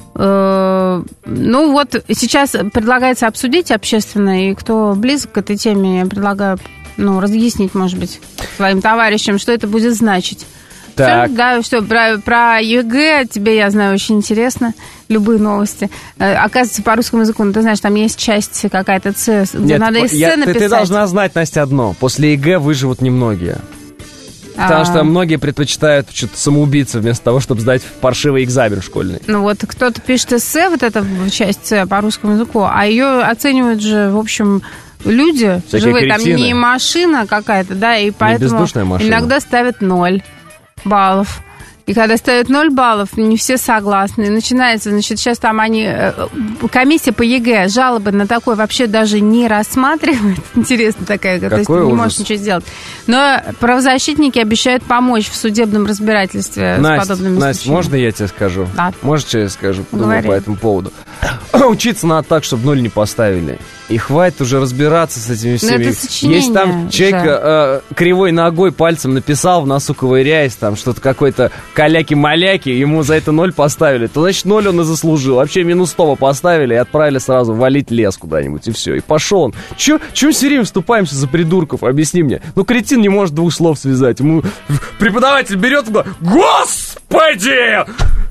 Ну, вот сейчас предлагается обсудить общественно, и кто близок к этой теме, я предлагаю, ну, разъяснить, может быть, своим товарищам, что это будет значить. Так. Все, да, что про, про ЕГЭ тебе, я знаю, очень интересно. Любые новости. Оказывается, по русскому языку, ну, ты знаешь, там есть часть какая-то С, где Нет, надо эссе я, написать. Ты, ты должна знать, Настя, одно. После ЕГЭ выживут немногие. Потому а... что многие предпочитают что-то самоубийца вместо того, чтобы сдать паршивый экзамен школьный. Ну вот кто-то пишет эссе, вот эта часть С по русскому языку, а ее оценивают же, в общем... Люди всякие живые, кретины. Там не машина какая-то, да, и поэтому иногда ставят ноль баллов. И когда ставят ноль баллов, не все согласны. И начинается, значит, сейчас там они... Комиссия по ЕГЭ жалобы на такое вообще даже не рассматривает. Интересно такая, то есть ты не можешь ничего сделать. Но правозащитники обещают помочь в судебном разбирательстве Настя, с подобными Настя, случаями. можно я тебе скажу? Да. Можешь, что я скажу? Подумай Говори. по этому поводу. Учиться надо так, чтобы ноль не поставили. И хватит уже разбираться с этими всеми. Если там человек э, кривой ногой пальцем написал, в носу ковыряясь, там что-то какой-то каляки-маляки, ему за это ноль поставили, то значит ноль он и заслужил. Вообще минус сто поставили и отправили сразу валить лес куда-нибудь, и все. И пошел он. Че, че мы все время вступаемся за придурков? Объясни мне. Ну, кретин не может двух слов связать. Ему преподаватель берет и говорит: Господи!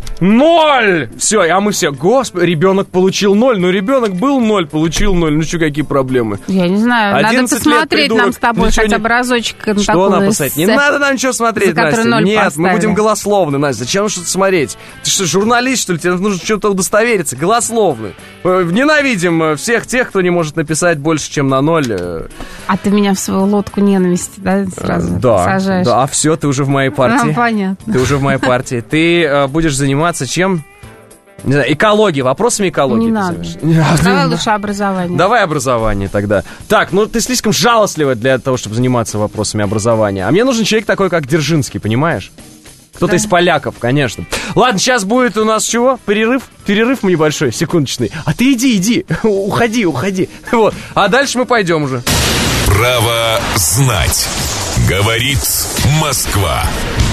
Ноль! Все, а мы все: Господи, ребенок получил ноль. Ну, ребенок был ноль, получил ноль. Ну, что, какие проблемы? Я не знаю, надо посмотреть лет, нам с тобой хотя бы разочек. Что нам посмотреть? Не надо нам ничего смотреть, Настя. Нет, поставили. Мы будем голословны, Настя. Зачем что-то смотреть? Ты что, журналист, что ли? Тебе нужно что-то удостовериться. Голословны. Ненавидим всех тех, кто не может написать больше, чем на ноль. А ты меня в свою лодку ненависти, да, сразу да, сажаешь? Да, а все, ты уже в моей партии. А, понятно. Ты уже в моей партии. Ты э, будешь заниматься чем? Не знаю, экологией, вопросами экологии. Не надо. Давай лучше образование. Давай образование тогда. Так, ну ты слишком жалостливая для того, чтобы заниматься вопросами образования. А мне нужен человек такой, как Дзержинский, понимаешь? Кто-то да. из поляков, конечно. Ладно, сейчас будет у нас чего? Перерыв? Перерыв небольшой, секундочный. А ты иди, иди, уходи, уходи. Вот. А дальше мы пойдем уже. Право знать. Говорит Москва.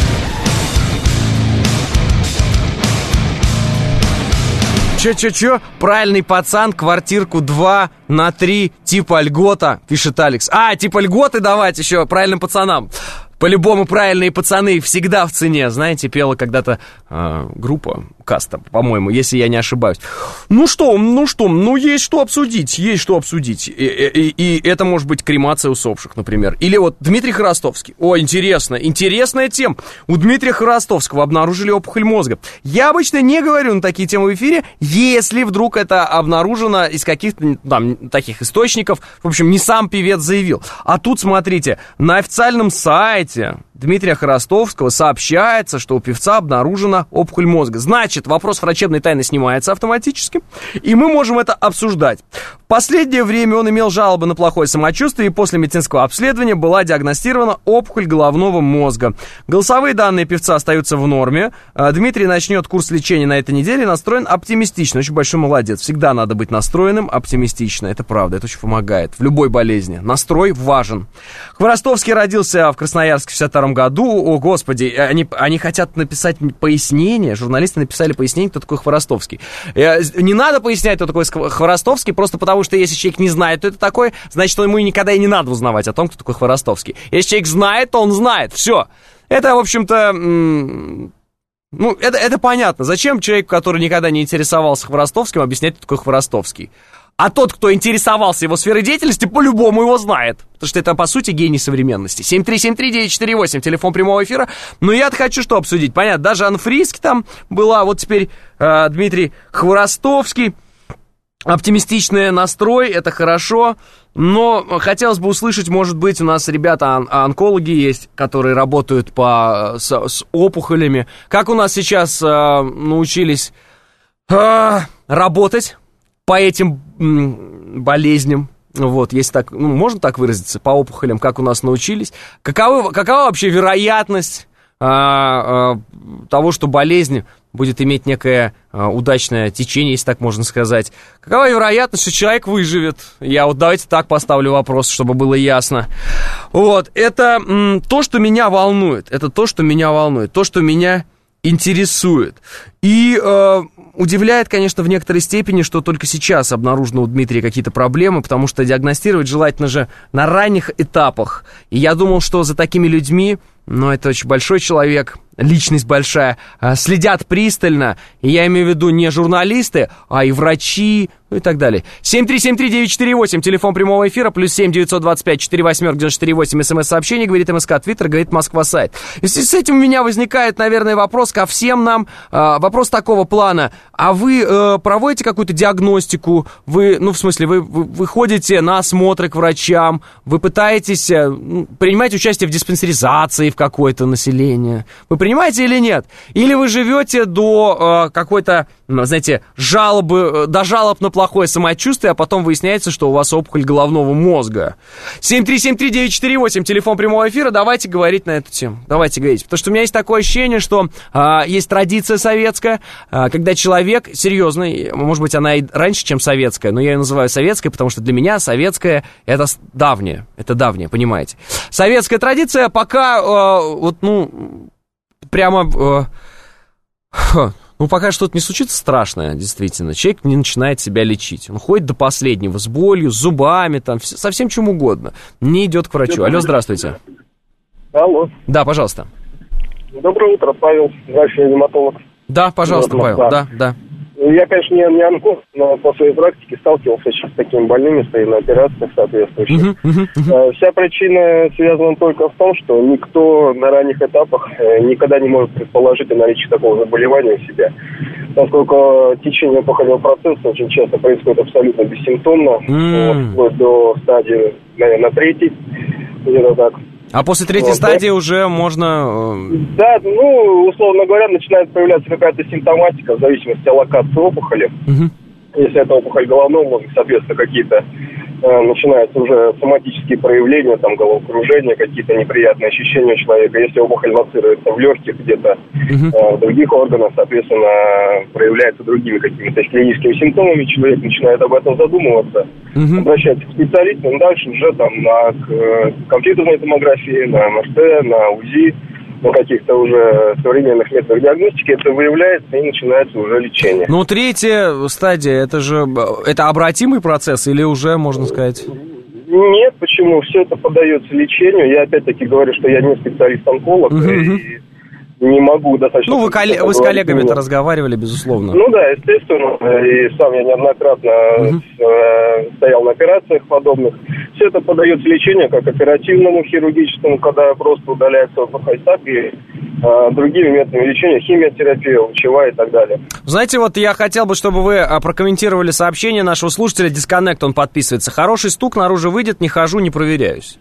Че-че-че? Правильный пацан, квартирку два на три, типа льгота, пишет Алекс. А, типа льготы давать еще правильным пацанам. По-любому правильные пацаны всегда в цене. Знаете, пела когда-то э, группа Каста, по-моему, если я не ошибаюсь. Ну что, ну что, ну есть что обсудить, есть что обсудить. И, и, и это может быть кремация усопших, например. Или вот Дмитрий Хворостовский. О, интересно, интересная тема. У Дмитрия Хворостовского обнаружили опухоль мозга. Я обычно не говорю на такие темы в эфире, если вдруг это обнаружено из каких-то там таких источников. В общем, не сам певец заявил. А тут, смотрите, на официальном сайте Дмитрия Хворостовского сообщается, что у певца обнаружена опухоль мозга. Значит, вопрос врачебной тайны снимается автоматически, и мы можем это обсуждать. В последнее время он имел жалобы на плохое самочувствие, и после медицинского обследования была диагностирована опухоль головного мозга. Голосовые данные певца остаются в норме. Дмитрий начнет курс лечения на этой неделе, настроен оптимистично. Очень большой молодец. Всегда надо быть настроенным оптимистично. Это правда, это очень помогает в любой болезни. Настрой важен. Хворостовский родился в Красноярске в шестьдесят втором году. О, господи, они, они хотят написать пояснение. Журналисты написали пояснение, кто такой Хворостовский. Не надо пояснять, кто такой Хворостовский, просто потому что если человек не знает, кто это такой, значит, ему никогда и не надо узнавать о том, кто такой Хворостовский. Если человек знает, то он знает. Все. Это, в общем-то... М- ну, это, это понятно. Зачем человеку, который никогда не интересовался Хворостовским, объяснять, кто такой Хворостовский? А тот, кто интересовался его сферой деятельности, по-любому его знает. Потому что это, по сути, гений современности. семь три семь три девять четыре восемь, телефон прямого эфира. Но я-то хочу что обсудить? Понятно, даже Анна Фриске там была, вот теперь э, Дмитрий Хворостовский. Оптимистичный настрой, это хорошо. Но хотелось бы услышать, может быть, у нас ребята, онкологи есть, которые работают по, с, с опухолями. Как у нас сейчас э, научились э, работать по этим м, болезням? Вот, если так, ну, можно так выразиться, по опухолям, как у нас научились. Каковы, какова вообще вероятность э, э, того, что болезнь будет иметь некое э, удачное течение, если так можно сказать? Какова вероятность, что человек выживет? Я вот давайте так поставлю вопрос, чтобы было ясно. Вот, это м, то, что меня волнует. Это то, что меня волнует. То, что меня интересует. И э, удивляет, конечно, в некоторой степени, что только сейчас обнаружены у Дмитрия какие-то проблемы, потому что диагностировать желательно же на ранних этапах. И я думал, что за такими людьми, ну, это очень большой человек, личность большая, следят пристально, и я имею в виду не журналисты, а и врачи, ну и так далее. семь три семь три девять четыре восемь, телефон прямого эфира, плюс семь девятьсот двадцать пять четыре восемь девяносто четыре восемь, смс-сообщение, говорит МСК, Твиттер, говорит Москва, сайт. И в связи с этим у меня возникает, наверное, вопрос ко всем нам, вопрос такого плана. А вы проводите какую-то диагностику, вы, ну, в смысле, вы, вы, вы ходите на осмотры к врачам, вы пытаетесь принимать участие в диспансеризации в какое-то население, вы принимаете или нет? Или вы живете до э, какой-то, ну, знаете, жалобы, до жалоб на плохое самочувствие, а потом выясняется, что у вас опухоль головного мозга. семь три семь три девять четыре восемь, телефон прямого эфира, давайте говорить на эту тему. Давайте говорить. Потому что у меня есть такое ощущение, что э, есть традиция советская, э, когда человек серьезный, может быть, она и раньше, чем советская, но я ее называю советской, потому что для меня советская это давнее, это давнее, понимаете. Советская традиция пока, э, вот, ну... Прямо, э, ну, пока что-то не случится страшное, действительно, человек не начинает себя лечить. Он ходит до последнего с болью, с зубами, там, со всем чем угодно. Не идет к врачу. Алло, здравствуйте. Алло. Да, пожалуйста. Доброе утро, Павел, врач ревматолог. Да, пожалуйста, Павел, да, да. Я, конечно, не, не онколог, но по своей практике сталкивался сейчас с такими больными, стою на операциях соответствующих. Uh-huh, uh-huh, uh-huh. Вся причина связана только в том, что никто на ранних этапах никогда не может предположить о наличии такого заболевания у себя. Поскольку течение опухолевого процесса очень часто происходит абсолютно бессимптомно, mm. вот, вплоть до стадии, наверное, третьей, где-то так. А после третьей вот, стадии да? уже можно... Да, ну, условно говоря, начинает появляться какая-то симптоматика в зависимости от локации опухоли. Угу. Если это опухоль головного мозга, соответственно, какие-то э, начинаются уже соматические проявления, там, головокружение, какие-то неприятные ощущения у человека. Если опухоль лоцируется в легких, где-то uh-huh. э, в других органах, соответственно, проявляется другими какими-то клиническими симптомами, человек начинает об этом задумываться, uh-huh. обращается к специалистам, дальше уже там на к, компьютерной томографии, на эм эр тэ, на УЗИ, на каких-то уже современных методах диагностики это выявляется и начинается уже лечение. Ну, третья стадия, это же, это обратимый процесс или уже, можно сказать? Нет, почему? Все это поддается лечению. Я опять-таки говорю, что я не специалист-онколог, угу. и не могу достаточно... Ну, вы, коллег, вы с коллегами-то разговаривали, безусловно. Ну да, естественно, и сам я неоднократно угу. стоял на операциях подобных. Все это подается лечению как оперативному хирургическому, когда просто удаляется опухоль, так и э, другими методами лечения, химиотерапия, лучевая и так далее. Знаете, вот я хотел бы, чтобы вы прокомментировали сообщение нашего слушателя, Disconnect, он подписывается. Хороший стук, наружу выйдет, не хожу, не проверяюсь.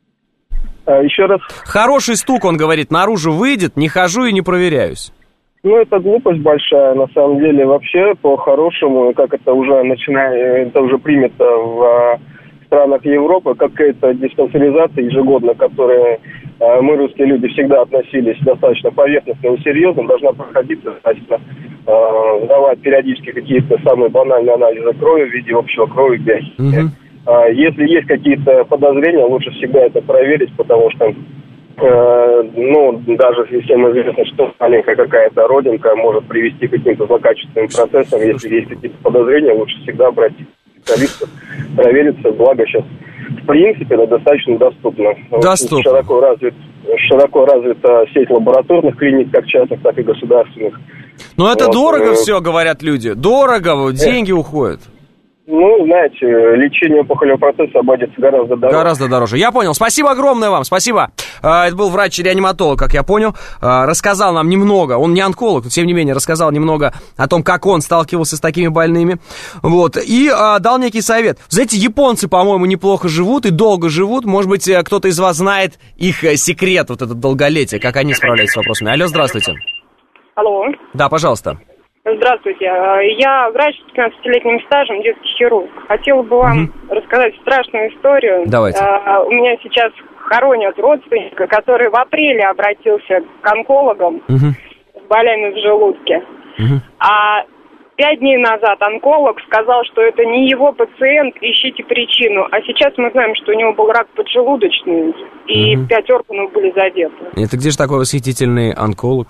А, еще раз. Хороший стук, он говорит, наружу выйдет, не хожу и не проверяюсь. Ну, это глупость большая, на самом деле, вообще, по-хорошему, как это уже начинает, это уже принято в странах Европы, какая-то диспансеризация ежегодно, к которой э, мы, русские люди, всегда относились достаточно поверхностно и серьезно, должна проходиться, достаточно э, сдавать периодически какие-то самые банальные анализы крови в виде общего крови, биохимии. Uh-huh. Э, если есть какие-то подозрения, лучше всегда это проверить, потому что э, ну, даже если всем известно, что маленькая какая-то родинка может привести к каким-то злокачественным процессам, если есть какие-то подозрения, лучше всегда обратиться специалистов, провериться, благо сейчас в принципе это достаточно доступно. Доступно. Широко развит, широко развита сеть лабораторных клиник, как частных, так и государственных. Но это вот, дорого э... все, говорят люди. Дорого, деньги э... уходят. Ну, знаете, лечение опухолевого процесса обойдется гораздо дороже. Гораздо дороже. Я понял. Спасибо огромное вам, спасибо. Это был врач-реаниматолог, как я понял. Рассказал нам немного, он не онколог, но тем не менее рассказал немного о том, как он сталкивался с такими больными. Вот. И дал некий совет. Знаете, японцы, по-моему, неплохо живут и долго живут. Может быть, кто-то из вас знает их секрет, вот этот долголетие, как они справляются с вопросами. Алло, здравствуйте. Алло. Да, пожалуйста. Здравствуйте. Я врач с пятнадцатилетним стажем, детский хирург. Хотела бы вам угу. рассказать страшную историю. Давайте. А, у меня сейчас хоронят родственника, который в апреле обратился к онкологам угу. с болями в желудке. Угу. А пять дней назад онколог сказал, что это не его пациент, ищите причину. А сейчас мы знаем, что у него был рак поджелудочный, и угу. пять органов были задеты. Это где же такой восхитительный онколог?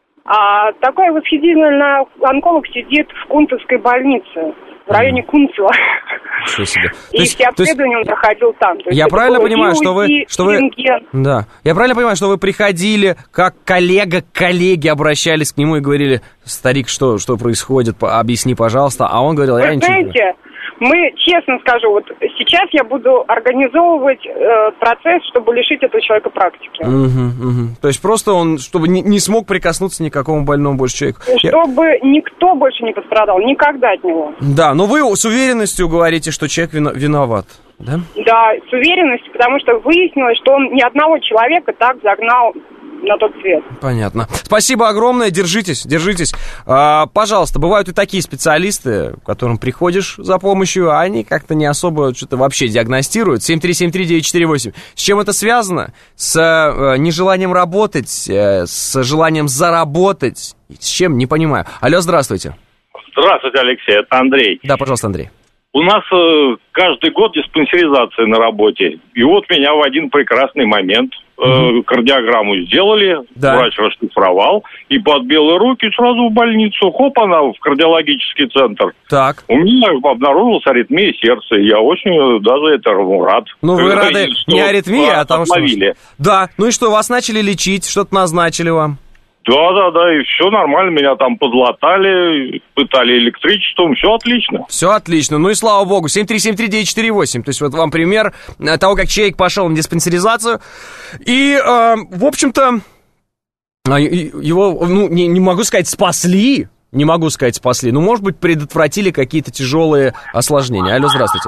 А такой восхитительный онколог сидит в Кунцевской больнице, в районе Кунцева. Что себе. И есть, все обследования он проходил там. То я правильно понимаю, что вы, что вы... Да. Я правильно понимаю, что вы приходили, как коллега к коллеге обращались к нему и говорили: старик, что, что происходит, объясни, пожалуйста. А он говорил: я вы ничего не знаете, мы, честно скажу, вот сейчас я буду организовывать э, процесс, чтобы лишить этого человека практики. Угу, угу. То есть просто он, чтобы не, не смог прикоснуться ни к какому больному больше человеку. Чтобы я... никто больше не пострадал, никогда от него. Да, но вы с уверенностью говорите, что человек вино... виноват, да? Да, с уверенностью, потому что выяснилось, что он ни одного человека так загнал на тот свет. Понятно. Спасибо огромное, держитесь, держитесь. А, пожалуйста, бывают и такие специалисты, к которым приходишь за помощью, а они как-то не особо что-то вообще диагностируют. семь три семь три девять четыре восемь. С чем это связано? С э, нежеланием работать, э, с желанием заработать. С чем? Не понимаю. Алло, здравствуйте. Здравствуйте, Алексей, это Андрей. Да, пожалуйста, Андрей. У нас э, каждый год диспансеризация на работе. И вот меня в один прекрасный момент э, угу. кардиограмму сделали, да. Врач расшифровал, и под белые руки сразу в больницу. Хоп, она в кардиологический центр. Так. У меня обнаружилась аритмия сердца, и я очень даже этому рад. Ну, вы рады не аритмии, а тому, что... Да, ну и что, вас начали лечить, что-то назначили вам? Да, да, да, и все нормально, меня там подлатали, пытали электричеством, все отлично. Все отлично, ну и слава богу, семь три семь три девять четыре восемь, то есть вот вам пример того, как человек пошел на диспансеризацию, и, э, в общем-то, его, ну, не, не могу сказать, спасли, не могу сказать, спасли, но, может быть, предотвратили какие-то тяжелые осложнения. Алло, здравствуйте.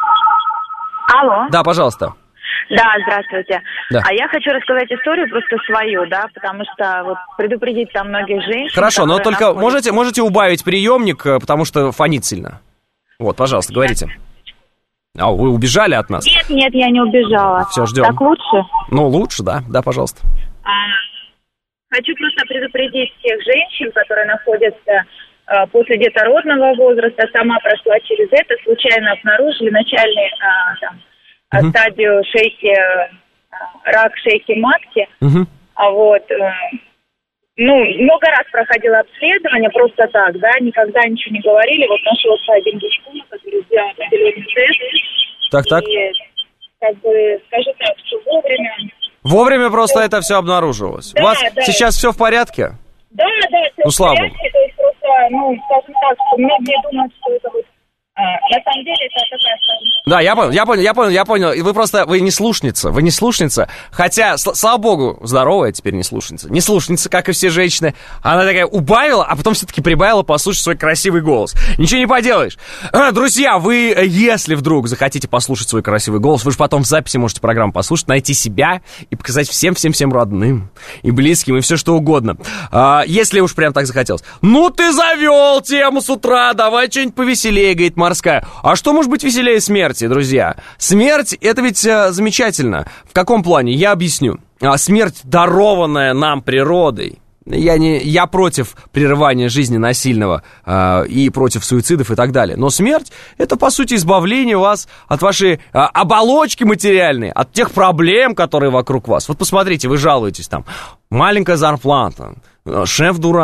Алло. Да, пожалуйста. Да, здравствуйте. Да. А я хочу рассказать историю просто свою, да, потому что вот предупредить там многих женщин. Хорошо, но только находятся... можете, можете убавить приемник, потому что фонит сильно. Вот, пожалуйста, говорите. А, вы убежали от нас? Нет, нет, я не убежала. Все, ждем. Так лучше? Ну, лучше, да, да, пожалуйста. А, хочу просто предупредить всех женщин, которые находятся а, после детородного возраста, сама прошла через это, случайно обнаружили начальный а, там, Uh-huh. стадию шейки, рак шейки матки. Uh-huh. А вот, ну, много раз проходила обследование, просто так, да, никогда ничего не говорили. Вот нашелся один девчонка, который сделал определенный тест. Так, так. И, как бы, скажу так, что вовремя... Вовремя просто да. это все обнаружилось. Да, У вас да. сейчас все в порядке? Да, да, все ну, в порядке. То есть просто, ну, скажем так, что многие думают, что это вот А, на самом деле это такая... Да, я понял, я понял, я понял, я понял. Вы просто, вы не слушница, вы не слушница. Хотя, с- слава богу, здоровая теперь не слушница. Не слушница, как и все женщины. Она такая убавила, а потом все-таки прибавила послушать свой красивый голос. Ничего не поделаешь. А, друзья, вы, если вдруг захотите послушать свой красивый голос, вы же потом в записи можете программу послушать, найти себя и показать всем-всем-всем родным и близким, и все что угодно. А, если уж прям так захотелось. Ну ты завел тему с утра, давай что-нибудь повеселее, говорит Морская. А что может быть веселее смерти, друзья? Смерть, это ведь а, замечательно. В каком плане? Я объясню. А, смерть, дарованная нам природой. Я, не, я против прерывания жизни насильного э, и против суицидов и так далее. Но смерть — это, по сути, избавление вас от вашей э, оболочки материальной, от тех проблем, которые вокруг вас. Вот посмотрите, вы жалуетесь там. Маленькая зарплата, шеф дурак,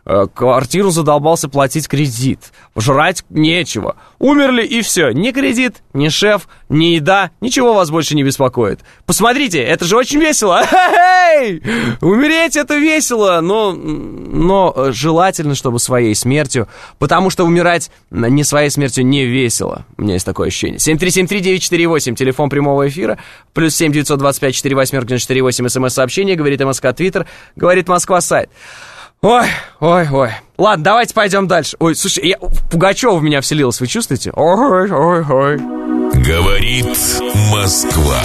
Квартиру задолбался платить кредит. Жрать нечего. Умерли и все. Ни кредит, ни шеф, ни еда. Ничего вас больше не беспокоит. Посмотрите, это же очень весело. Эй! Умереть это весело, но, но желательно, чтобы своей смертью. Потому что умирать не своей смертью не весело. У меня есть такое ощущение. семь три семь три девять четыре восемь, телефон прямого эфира. Плюс семь девятьсот двадцать пять четыре восемь четыре восемь, смс-сообщение. Говорит МСК Твиттер. Говорит Москва сайт. Ой, ой, ой. Ладно, давайте пойдем дальше. Ой, слушай, я, Пугачева в меня вселилась, вы чувствуете? Ой, ой, ой. Говорит Москва.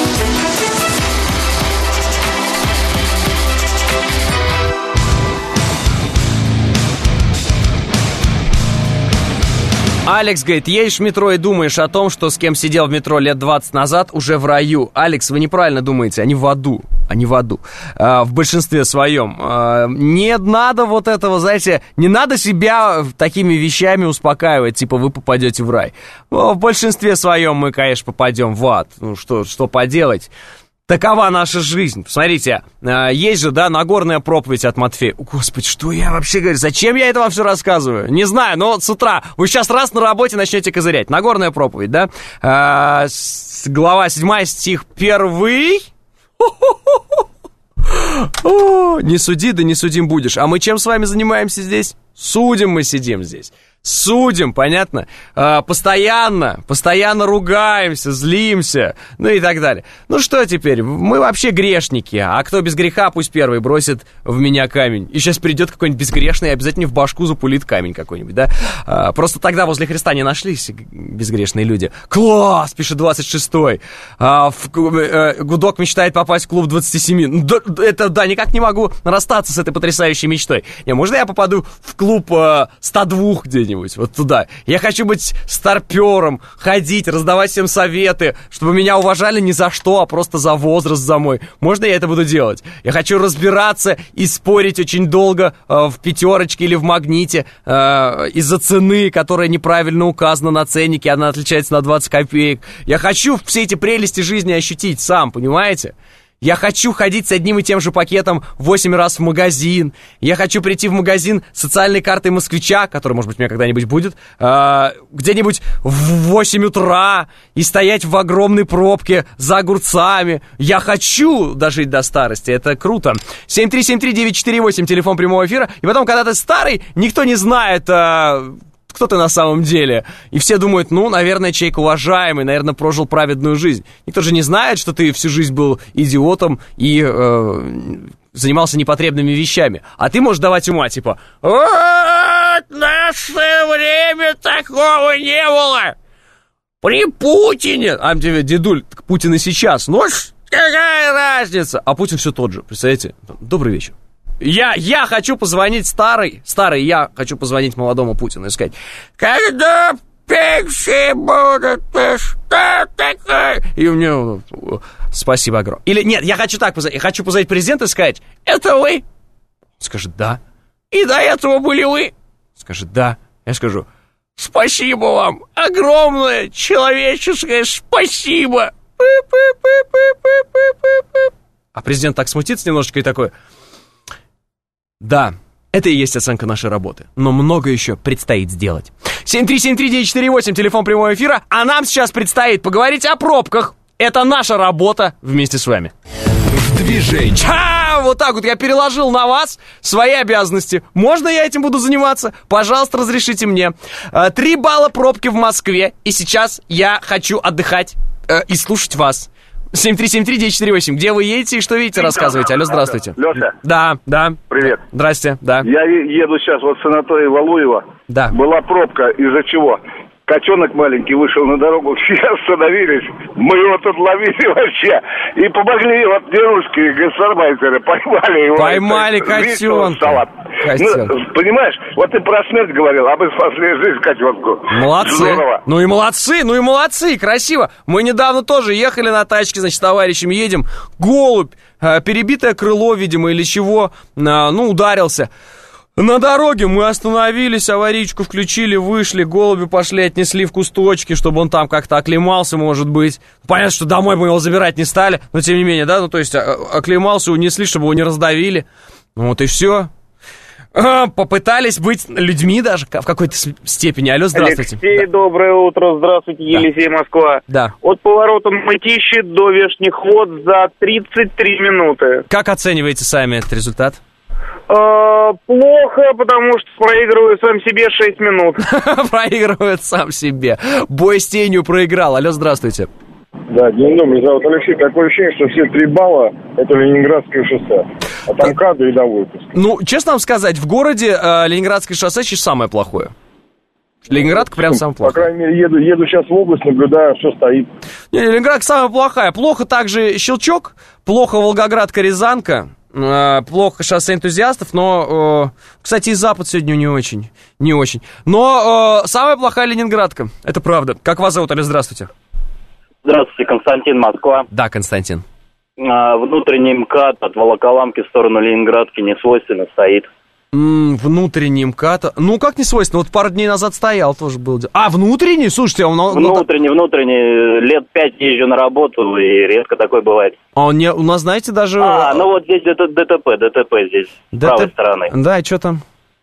Алекс говорит, едешь в метро и думаешь о том, что с кем сидел в метро лет двадцать назад, уже в раю. Алекс, вы неправильно думаете, они в аду. Они в аду. А, в большинстве своем. А, не надо вот этого, знаете, не надо себя такими вещами успокаивать, типа вы попадете в рай. Но в большинстве своем мы, конечно, попадем в ад. Ну что, что поделать? Такова наша жизнь. Посмотрите, есть же, да, Нагорная проповедь от Матфея. О, Господи, что я вообще говорю? Зачем я это вам все рассказываю? Не знаю, но с утра вы сейчас раз на работе начнете козырять. Нагорная проповедь, да? А, глава седьмая, стих первый. О, не суди, да не судим будешь. А мы чем с вами занимаемся здесь? Судим мы сидим здесь. Судим, понятно? А, постоянно, постоянно ругаемся, злимся, ну и так далее. Ну что теперь? Мы вообще грешники, а кто без греха, пусть первый бросит в меня камень. И сейчас придет какой-нибудь безгрешный и обязательно в башку запулит камень какой-нибудь, да? А, просто тогда возле Христа не нашлись безгрешные люди. Класс, пишет двадцать шестой. А, в, э, Гудок мечтает попасть в клуб двадцати семи. Да, это, да, никак не могу расстаться с этой потрясающей мечтой. Не, можно я попаду в клуб э, сто два где-нибудь? Вот туда. Я хочу быть старпером, ходить, раздавать всем советы, чтобы меня уважали не за что, а просто за возраст за мой. Можно я это буду делать? Я хочу разбираться и спорить очень долго э, в пятерочке или в магните э, из-за цены, которая неправильно указана на ценнике, она отличается на двадцать копеек. Я хочу все эти прелести жизни ощутить сам, понимаете? Я хочу ходить с одним и тем же пакетом восемь раз в магазин. Я хочу прийти в магазин с социальной картой москвича, которая, может быть, у меня когда-нибудь будет, э, где-нибудь в восемь утра и стоять в огромной пробке за огурцами. Я хочу дожить до старости, это круто. семь три семь три девять четыре восемь, телефон прямого эфира. И потом, когда ты старый, никто не знает... Э, кто ты на самом деле. И все думают, ну, наверное, человек уважаемый, наверное, прожил праведную жизнь. Никто же не знает, что ты всю жизнь был идиотом и э, занимался непотребными вещами. А ты можешь давать ума, типа, вот в наше время такого не было. При Путине. А тебе, дедуль, Путин и сейчас. Ну, какая разница? А Путин все тот же, представляете? Добрый вечер. Я, я хочу позвонить старый, старый, я хочу позвонить молодому Путину и сказать, когда пенсии будут, ты что такое? И у меня, спасибо огромное. Или нет, я хочу так позвонить, я хочу позвонить президента и сказать, это вы? Скажет, да. И до этого были вы? Скажет, да. Я скажу, спасибо вам, огромное человеческое спасибо. А президент так смутится немножечко и такой... Да, это и есть оценка нашей работы, но много еще предстоит сделать. семь три семь три девять четыре восемь, телефон прямого эфира, а нам сейчас предстоит поговорить о пробках. Это наша работа вместе с вами. В движении. Ча! Вот так вот я переложил на вас свои обязанности. Можно я этим буду заниматься? Пожалуйста, разрешите мне. Три балла пробки в Москве, и сейчас я хочу отдыхать э, и слушать вас. семь три семь три девять четыре восемь. Где вы едете и что видите, рассказывайте. Алло, здравствуйте. Леша. Да, да. Привет. Здрасте, да. Я еду сейчас вот в санаторий Валуева. Да. Была пробка, из-за чего? Котенок маленький вышел на дорогу, все остановились, мы его тут ловили вообще, и помогли, вот дерушки, гастарбайтеры, поймали его. Поймали котенка. Ну, понимаешь, вот ты про смерть говорил, а мы спасли жизнь котенку. Молодцы. Здорово. Ну и молодцы, ну и молодцы, красиво. Мы недавно тоже ехали на тачке, значит, с товарищем едем, голубь, перебитое крыло, видимо, или чего, ну, ударился. На дороге мы остановились, аварийку включили, вышли, голуби пошли, отнесли в кусточки, чтобы он там как-то оклемался, может быть. Понятно, что домой мы его забирать не стали, но тем не менее, да, ну то есть оклемался, унесли, чтобы его не раздавили. Вот и все. А, попытались быть людьми даже в какой-то степени. Алло, здравствуйте. Алексей, да. Доброе утро, здравствуйте, да. Елисей, Москва. Да. От поворота Мытищи до Вешних Вод за тридцать три минуты. Как оцениваете сами этот результат? А, плохо, потому что проигрываю сам себе шесть минут. Проигрывает сам себе. Бой с тенью проиграл. Алло, здравствуйте. Да, день добрый, меня зовут Алексей. Такое ощущение, что все три балла — это Ленинградское шоссе. А там КАД и до выпуска. Ну, честно вам сказать, в городе э, Ленинградское шоссе сейчас самое плохое. Ленинградка прям самое плохое. По крайней мере, еду, еду сейчас в область, наблюдаю, все стоит. Не, Ленинградка самая плохая. Плохо также Щелчок, плохо Волгоградка, Рязанка, э, плохо шоссе энтузиастов, но, э, кстати, и Запад сегодня не очень, не очень. Но э, самая плохая Ленинградка, это правда. Как вас зовут, Алло, здравствуйте. Здравствуйте, Константин, Москва. Да, Константин. А, внутренний МКАД от Волоколамки в сторону Ленинградки не свойственно стоит. М-м, внутренний МКАД. Ну, как не свойственно? Вот пару дней назад стоял, тоже был. А, внутренний? Слушайте, он... Внутренний, внутренний. Лет пять езжу на работу, и редко такой бывает. А он не... У нас, знаете, даже... А, ну вот здесь это ДТП, ДТП здесь, с правой стороны. Да, и что там?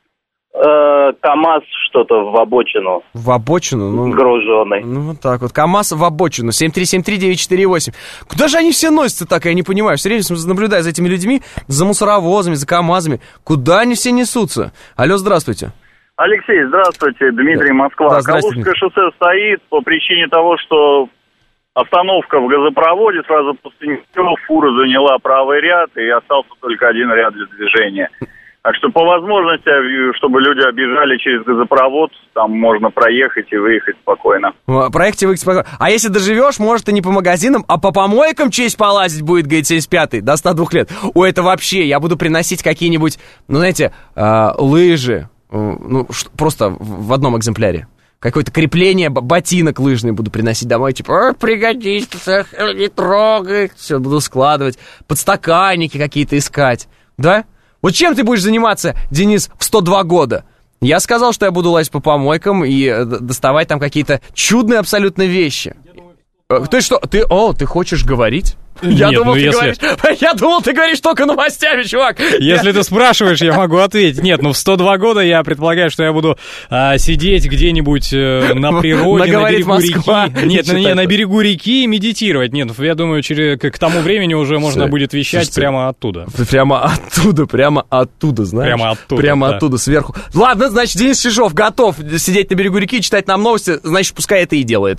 КамАЗ что-то в обочину. В обочину? Ну, груженый. Ну, вот так вот. КамАЗ в обочину. семь три семь три девять четыре восемь. Куда же они все носятся так, я не понимаю. Все время наблюдаю за этими людьми, за мусоровозами, за КамАЗами. Куда они все несутся? Алло, здравствуйте. Алексей, здравствуйте. Дмитрий, Москва. Да, здравствуйте. Калужское шоссе стоит по причине того, что остановка в газопроводе, сразу после нее фура заняла правый ряд, и остался только один ряд для движения. Так что по возможности, чтобы люди объезжали через газопровод, там можно проехать и выехать спокойно. Проехать и выехать спокойно. А если доживешь, может, и не по магазинам, а по помойкам честь полазить будет, говорит, семьдесят пятый, до ста двух лет. Ой, это вообще, я буду приносить какие-нибудь, ну, знаете, э, лыжи, э, ну, просто в, в одном экземпляре. Какое-то крепление, ботинок лыжный буду приносить домой, типа, пригодится, не трогай. Все, буду складывать, подстаканники какие-то искать, да? Вот чем ты будешь заниматься, Денис, в сто два года? Я сказал, что я буду лазить по помойкам и доставать там какие-то чудные абсолютно вещи. Ты что, ты, о, ты хочешь говорить? Я, Нет, думал, ну ты если... говоришь, я думал, ты говоришь только новостями, чувак. Если я... ты спрашиваешь, я могу ответить. Нет, ну в сто два года я предполагаю, что я буду а, сидеть где-нибудь э, на природе, на берегу Москва, реки. Нет, на, не, на берегу реки и медитировать. Нет, я думаю, через, к, к тому времени уже можно будет вещать Слушайте, прямо оттуда. Прямо оттуда, прямо оттуда, знаешь? Прямо оттуда, Прямо да. оттуда, сверху. Ладно, значит, Денис Чижов готов сидеть на берегу реки и читать нам новости, значит, пускай это и делает.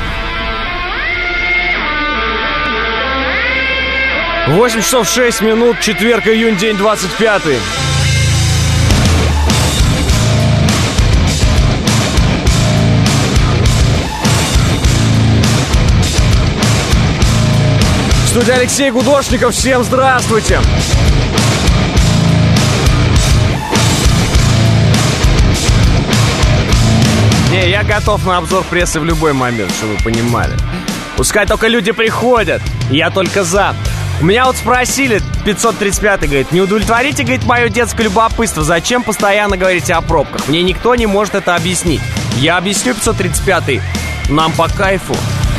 восемь часов шесть минут, четверг, июнь, день двадцать пятый. Студия Алексей Гудошников, всем здравствуйте. Не, я готов на обзор прессы в любой момент, чтобы вы понимали. Пускай только люди приходят, я только за. У меня вот спросили, пятьсот тридцать пятый, говорит, не удовлетворите, говорит, мое детское любопытство, зачем постоянно говорите о пробках? Мне никто не может это объяснить. Я объясню, пятьсот тридцать пятый, нам по кайфу.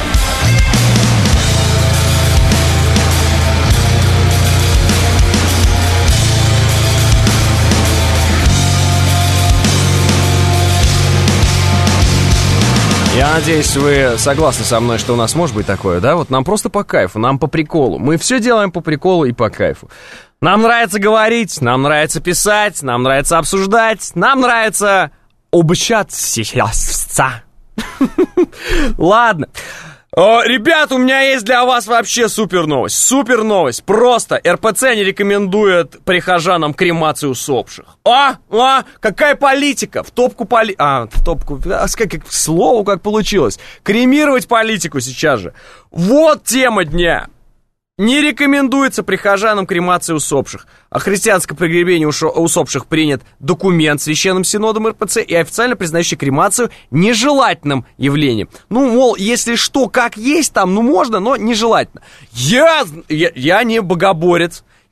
Я надеюсь, вы согласны со мной, что у нас может быть такое, да? Вот нам просто по кайфу, нам по приколу. Мы все делаем по приколу и по кайфу. Нам нравится говорить, нам нравится писать, нам нравится обсуждать, нам нравится общаться. Ладно. О, ребят, у меня есть для вас вообще супер новость. Супер новость. Просто эр пэ цэ не рекомендует прихожанам кремацию усопших. А, а, какая политика? В топку поли... А, в топку... А, как, как, слово как получилось. Кремировать политику сейчас же. Вот тема дня. Не рекомендуется прихожанам кремация усопших. О христианском погребении усопших принят документ Священным Синодом эр пэ цэ и официально признающий кремацию нежелательным явлением. Ну, мол, если что, как есть там, ну можно, но нежелательно. Я, я, я не богоборец,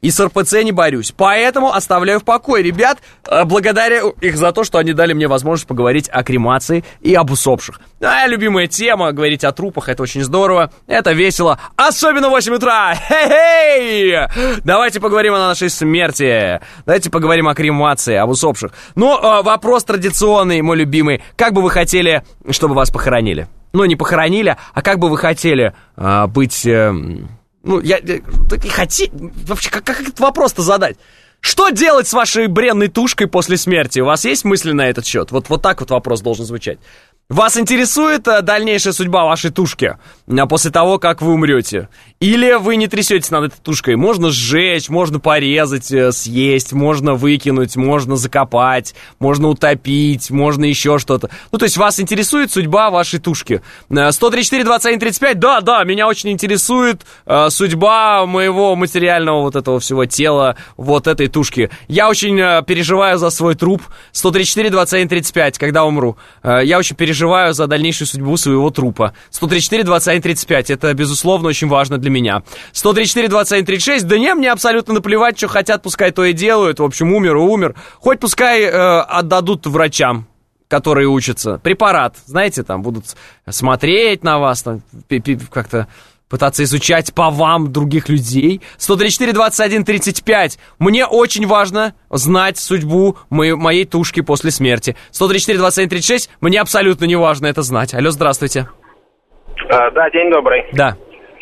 и с эр пэ цэ не борюсь. Поэтому оставляю в покое ребят, благодарю их за то, что они дали мне возможность поговорить о кремации и об усопших. Моя любимая тема, говорить о трупах, это очень здорово, это весело, особенно в восемь утра. Хей-хей! Давайте поговорим о нашей смерти, давайте поговорим о кремации, об усопших. Ну, вопрос традиционный, мой любимый, как бы вы хотели, чтобы вас похоронили? Ну, не похоронили, а как бы вы хотели а, быть... А, ну, я... Так и хоти... Вообще, как, как этот вопрос-то задать? Что делать с вашей бренной тушкой после смерти? У вас есть мысли на этот счет? Вот, вот так вот вопрос должен звучать. Вас интересует а, дальнейшая судьба вашей тушки а, после того, как вы умрете? Или вы не трясетесь над этой тушкой? Можно сжечь, можно порезать, э, съесть, можно выкинуть, можно закопать, можно утопить, можно еще что-то. Ну, то есть вас интересует судьба вашей тушки? сто тридцать четыре двадцать один тридцать пять, да, да, меня очень интересует э, судьба моего материального вот этого всего тела, вот этой тушки. Я очень э, переживаю за свой труп. сто тридцать четыре двадцать один тридцать пять, когда умру. Э, я очень переживаю за дальнейшую судьбу своего трупа. сто тридцать четыре двадцать один тридцать пять, это, безусловно, очень важно для меня. сто тридцать четыре двадцать один тридцать шесть, да не, мне абсолютно наплевать, что хотят, пускай то и делают. В общем, умер и умер. Хоть пускай э, отдадут врачам, которые учатся. Препарат, знаете, там будут смотреть на вас, там, как-то пытаться изучать по вам других людей. сто тридцать четыре двадцать один тридцать пять. Мне очень важно знать судьбу моей, моей тушки после смерти. сто тридцать четыре двадцать один тридцать шесть. Мне абсолютно не важно это знать. Алло, здравствуйте. А, да, день добрый. Да.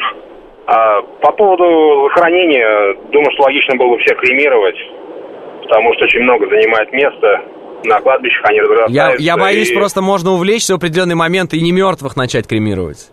А, по поводу захоронения, думаю, что логично было бы всех кремировать, потому что очень много занимает места. На кладбищах они разрастаются. Я, я боюсь, и... просто можно увлечься в определенный момент и не мертвых начать кремировать.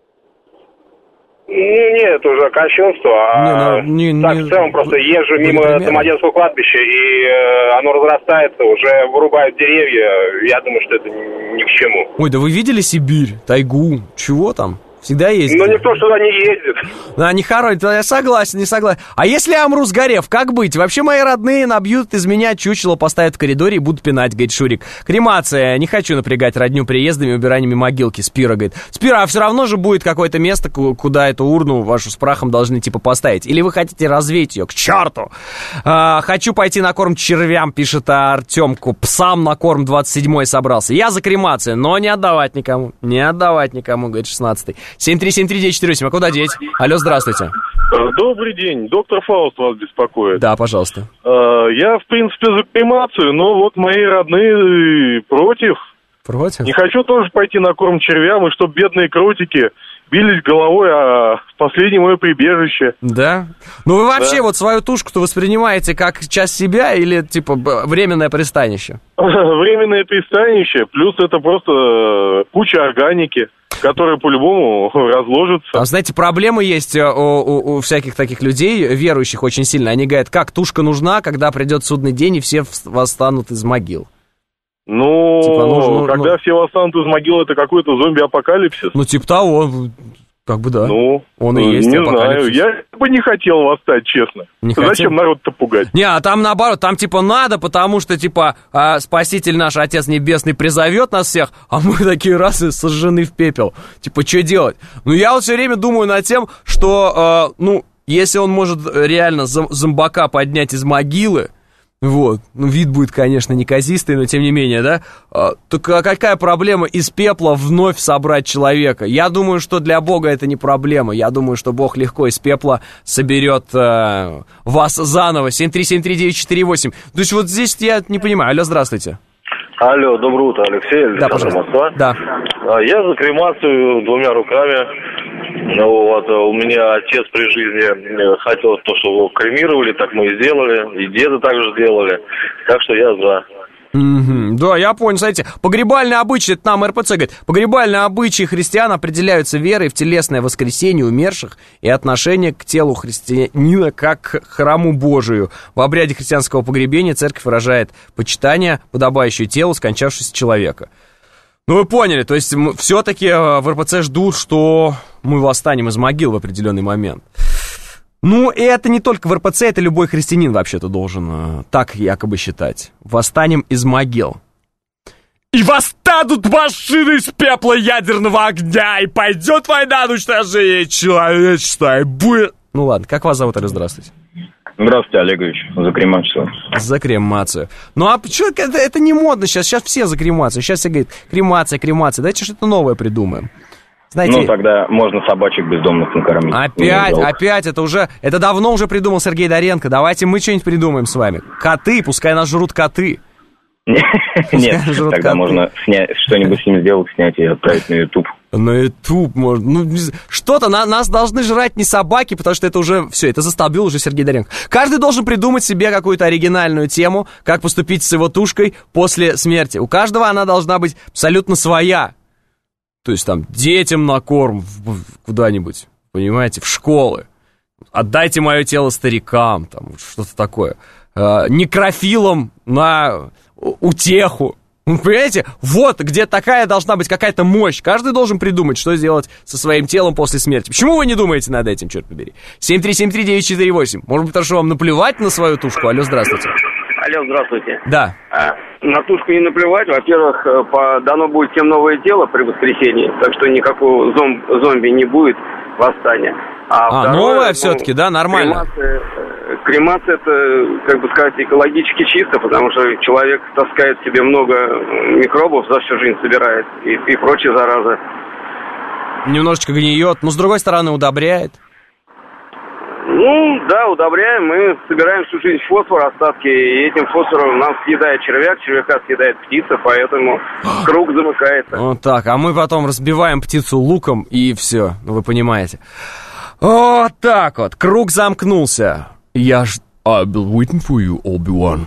Ну, нет, это уже кощунство, а не, ну, не, так, не, в целом, просто езжу мимо Домодедовского кладбища, и э, оно разрастается, уже вырубают деревья, я думаю, что это ни, ни к чему. Ой, да вы видели Сибирь, тайгу, чего там? Всегда ездит. Но никто сюда не ездит. Да, не хоронит, я согласен, не согласен. А если я умру сгорев, как быть? Вообще мои родные набьют из меня чучело, поставят в коридоре и будут пинать, говорит Шурик. Кремация, не хочу напрягать родню приездами, убираниями могилки. Спира, говорит. Спира, а все равно же будет какое-то место, куда эту урну вашу с прахом должны типа поставить. Или вы хотите развеять ее? К черту! А, хочу пойти на корм червям, пишет Артемку. Псам на корм двадцать седьмой собрался. Я за кремацию, но не отдавать никому. Не отдавать никому, говорит шестнадцатый. семь три семь три девять четыре восемь. А куда деть? Алло, здравствуйте. Добрый день. Доктор Фауст вас беспокоит. Да, пожалуйста. Я, в принципе, за кремацию, но вот мои родные против. Против? Не хочу тоже пойти на корм червям, и чтобы бедные кротики бились головой о последнее мое прибежище. Да? Ну вы вообще да. вот свою тушку-то воспринимаете как часть себя или типа временное пристанище? Временное пристанище, плюс это просто куча органики, которые по-любому разложатся. А знаете, проблемы есть у, у, у всяких таких людей, верующих очень сильно. Они говорят, как тушка нужна, когда придет судный день и все восстанут из могил. Ну, типа, нужно, когда ну... все восстанут из могил, это какой-то зомби-апокалипсис. Ну, типа того, как бы да. Ну, он и есть не апокалипсис. знаю, я бы не хотел восстать, честно. Не Зачем хотел? народ-то пугать? Не, а там наоборот, там типа надо, потому что типа а, Спаситель наш, Отец Небесный, призовет нас всех, а мы такие раз и сожжены в пепел. Типа, что делать? Ну, я вот все время думаю над тем, что, а, ну, если он может реально зомбака поднять из могилы, вот, ну, вид будет, конечно, неказистый, но тем не менее, да, а, то какая проблема из пепла вновь собрать человека? Я думаю, что для Бога это не проблема. Я думаю, что Бог легко из пепла соберет э, вас заново. семь три семь три девять четыре восемь. То есть вот здесь я не понимаю. Алло, здравствуйте. Алло, доброе утро, Алексей, Александр, да, пожалуйста. Москва. Да. Я за кремацию двумя руками. Ну, вот, у меня отец при жизни хотел то, что его кремировали, так мы и сделали, и деда также сделали, так что я за. Mm-hmm. Да, я понял, смотрите, погребальные обычаи, это нам эр пэ цэ говорит, погребальные обычаи христиан определяются верой в телесное воскресение умерших и отношение к телу христианина как к храму Божию. В обряде христианского погребения церковь выражает почитание, подобающее телу скончавшегося человека. Ну, вы поняли, то есть все-таки в эр пэ цэ ждут, что мы восстанем из могил в определенный момент. Ну, и это не только в эр пэ цэ, это любой христианин вообще-то должен э, так якобы считать. Восстанем из могил. И восстанут машины из пепла ядерного огня, и пойдет война на уничтожение человечества, и будет... Ну ладно, как вас зовут, Алло, здравствуйте. Здравствуйте, Олегович, за кремацию. За кремацию. Ну а почему это, это не модно сейчас? Сейчас все за кремацию. Сейчас все говорят, кремация, кремация. Давайте что-то новое придумаем. Знаете, ну, тогда можно собачек бездомных накормить. Опять, опять, это уже, это давно уже придумал Сергей Доренко. Давайте мы что-нибудь придумаем с вами. Коты, пускай нас жрут коты. Нет, тогда можно что-нибудь с ним сделать, снять и отправить на YouTube. На YouTube можно. Ну, что-то на, нас должны жрать не собаки, потому что это уже все, это застолбил уже Сергей Доренко. Каждый должен придумать себе какую-то оригинальную тему, как поступить с его тушкой после смерти. У каждого она должна быть абсолютно своя. То есть там детям на корм куда-нибудь, понимаете, в школы. Отдайте мое тело старикам, там что-то такое. Э, некрофилам на утеху. Понимаете? Вот где такая должна быть какая-то мощь. Каждый должен придумать, что сделать со своим телом после смерти. Почему вы не думаете над этим, черт побери? семь три семь три девять четыре восемь. Может быть, потому что вам наплевать на свою тушку? Алло, здравствуйте. Алло, здравствуйте. Да. А, на тушку не наплевать. Во-первых, по, дано будет всем новое тело при воскресенье, так что никакого зом, зомби не будет, восстания. А, а второе, новое ну, все-таки, да, нормально? Кремация, кремация, это, как бы сказать, экологически чисто, потому что человек таскает в себе много микробов, за всю жизнь собирает, и, и прочие заразы. Немножечко гниет, но с другой стороны удобряет. Ну, да, удобряем, мы собираем всю жизнь фосфор, остатки, и этим фосфором нам съедает червяк, червяка съедает птица, поэтому круг замыкается. Вот так, а мы потом разбиваем птицу луком, и все, ну вы понимаете. Вот так вот, круг замкнулся. Я ж... I've been waiting for you, Obi-Wan.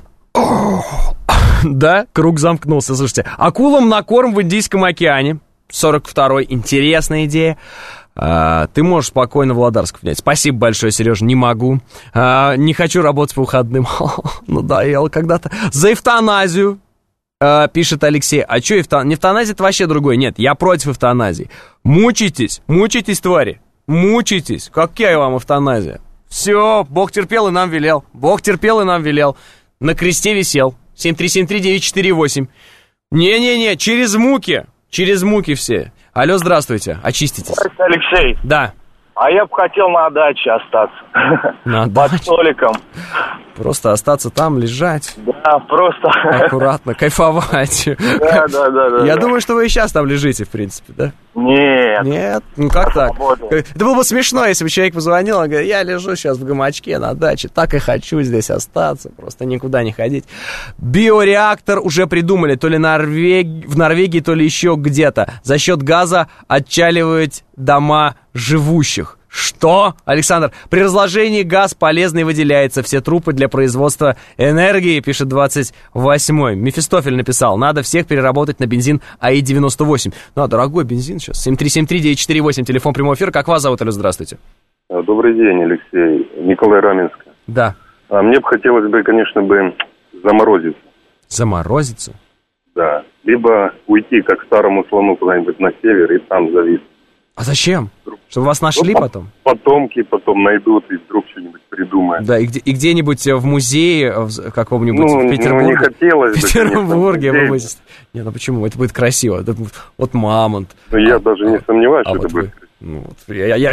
Да, круг замкнулся, слушайте. Акулам на корм в Индийском океане. сорок второй, интересная идея. А, ты можешь спокойно Володарск внять. Спасибо большое, Сережа, не могу. А, не хочу работать по выходным. Надоело когда-то. За эвтаназию, а, пишет Алексей. А что эвтаназия? Эвтаназия это вообще другое. Нет, я против эвтаназии. Мучитесь, мучитесь, твари. Мучитесь. Какая вам эвтаназия? Все, Бог терпел и нам велел. Бог терпел и нам велел. На кресте висел. семь три семь три девять четыре восемь. Не-не-не, через муки. Через муки все. Алло, здравствуйте, очиститесь. Алексей. Да. А я бы хотел на даче остаться. На даче? Под столиком. Просто остаться там, лежать. Да, просто. Аккуратно, кайфовать. Да, да, да, да. Я да. думаю, что вы и сейчас там лежите, в принципе, да? Нет. Нет? Ну как так? Это было бы смешно, если бы человек позвонил, он говорит, я лежу сейчас в гамачке на даче, так и хочу здесь остаться, просто никуда не ходить. Биореактор уже придумали, то ли Норвег... в Норвегии, то ли еще где-то. За счет газа отчаливать дома живущих. Что? Александр, при разложении газ полезный выделяется. Все трупы для производства энергии, пишет двадцать восьмой. Мефистофель написал, надо всех переработать на бензин АИ девяносто восемь. Ну, а дорогой бензин сейчас. семь три семь три девять четыре восемь, телефон прямого эфира. Как вас зовут, Алло, здравствуйте. Добрый день, Алексей. Николай Раменск. Да. А мне бы хотелось бы, конечно, бы заморозиться. Заморозиться? Да. Либо уйти, как старому слону, куда-нибудь на север и там завис. А зачем? Чтобы вас нашли ну, потом? Потомки потом найдут и вдруг что-нибудь придумают. Да, и, где, и где-нибудь в музее в каком-нибудь ну, в Петербурге. Ну, не хотелось в Петербурге вы будете. Не, ну почему? Это будет красиво. Это будет, вот мамонт. Ну, я а, даже а, не сомневаюсь, а что вот это вы... будет красиво. Ну, вот, я, я, я...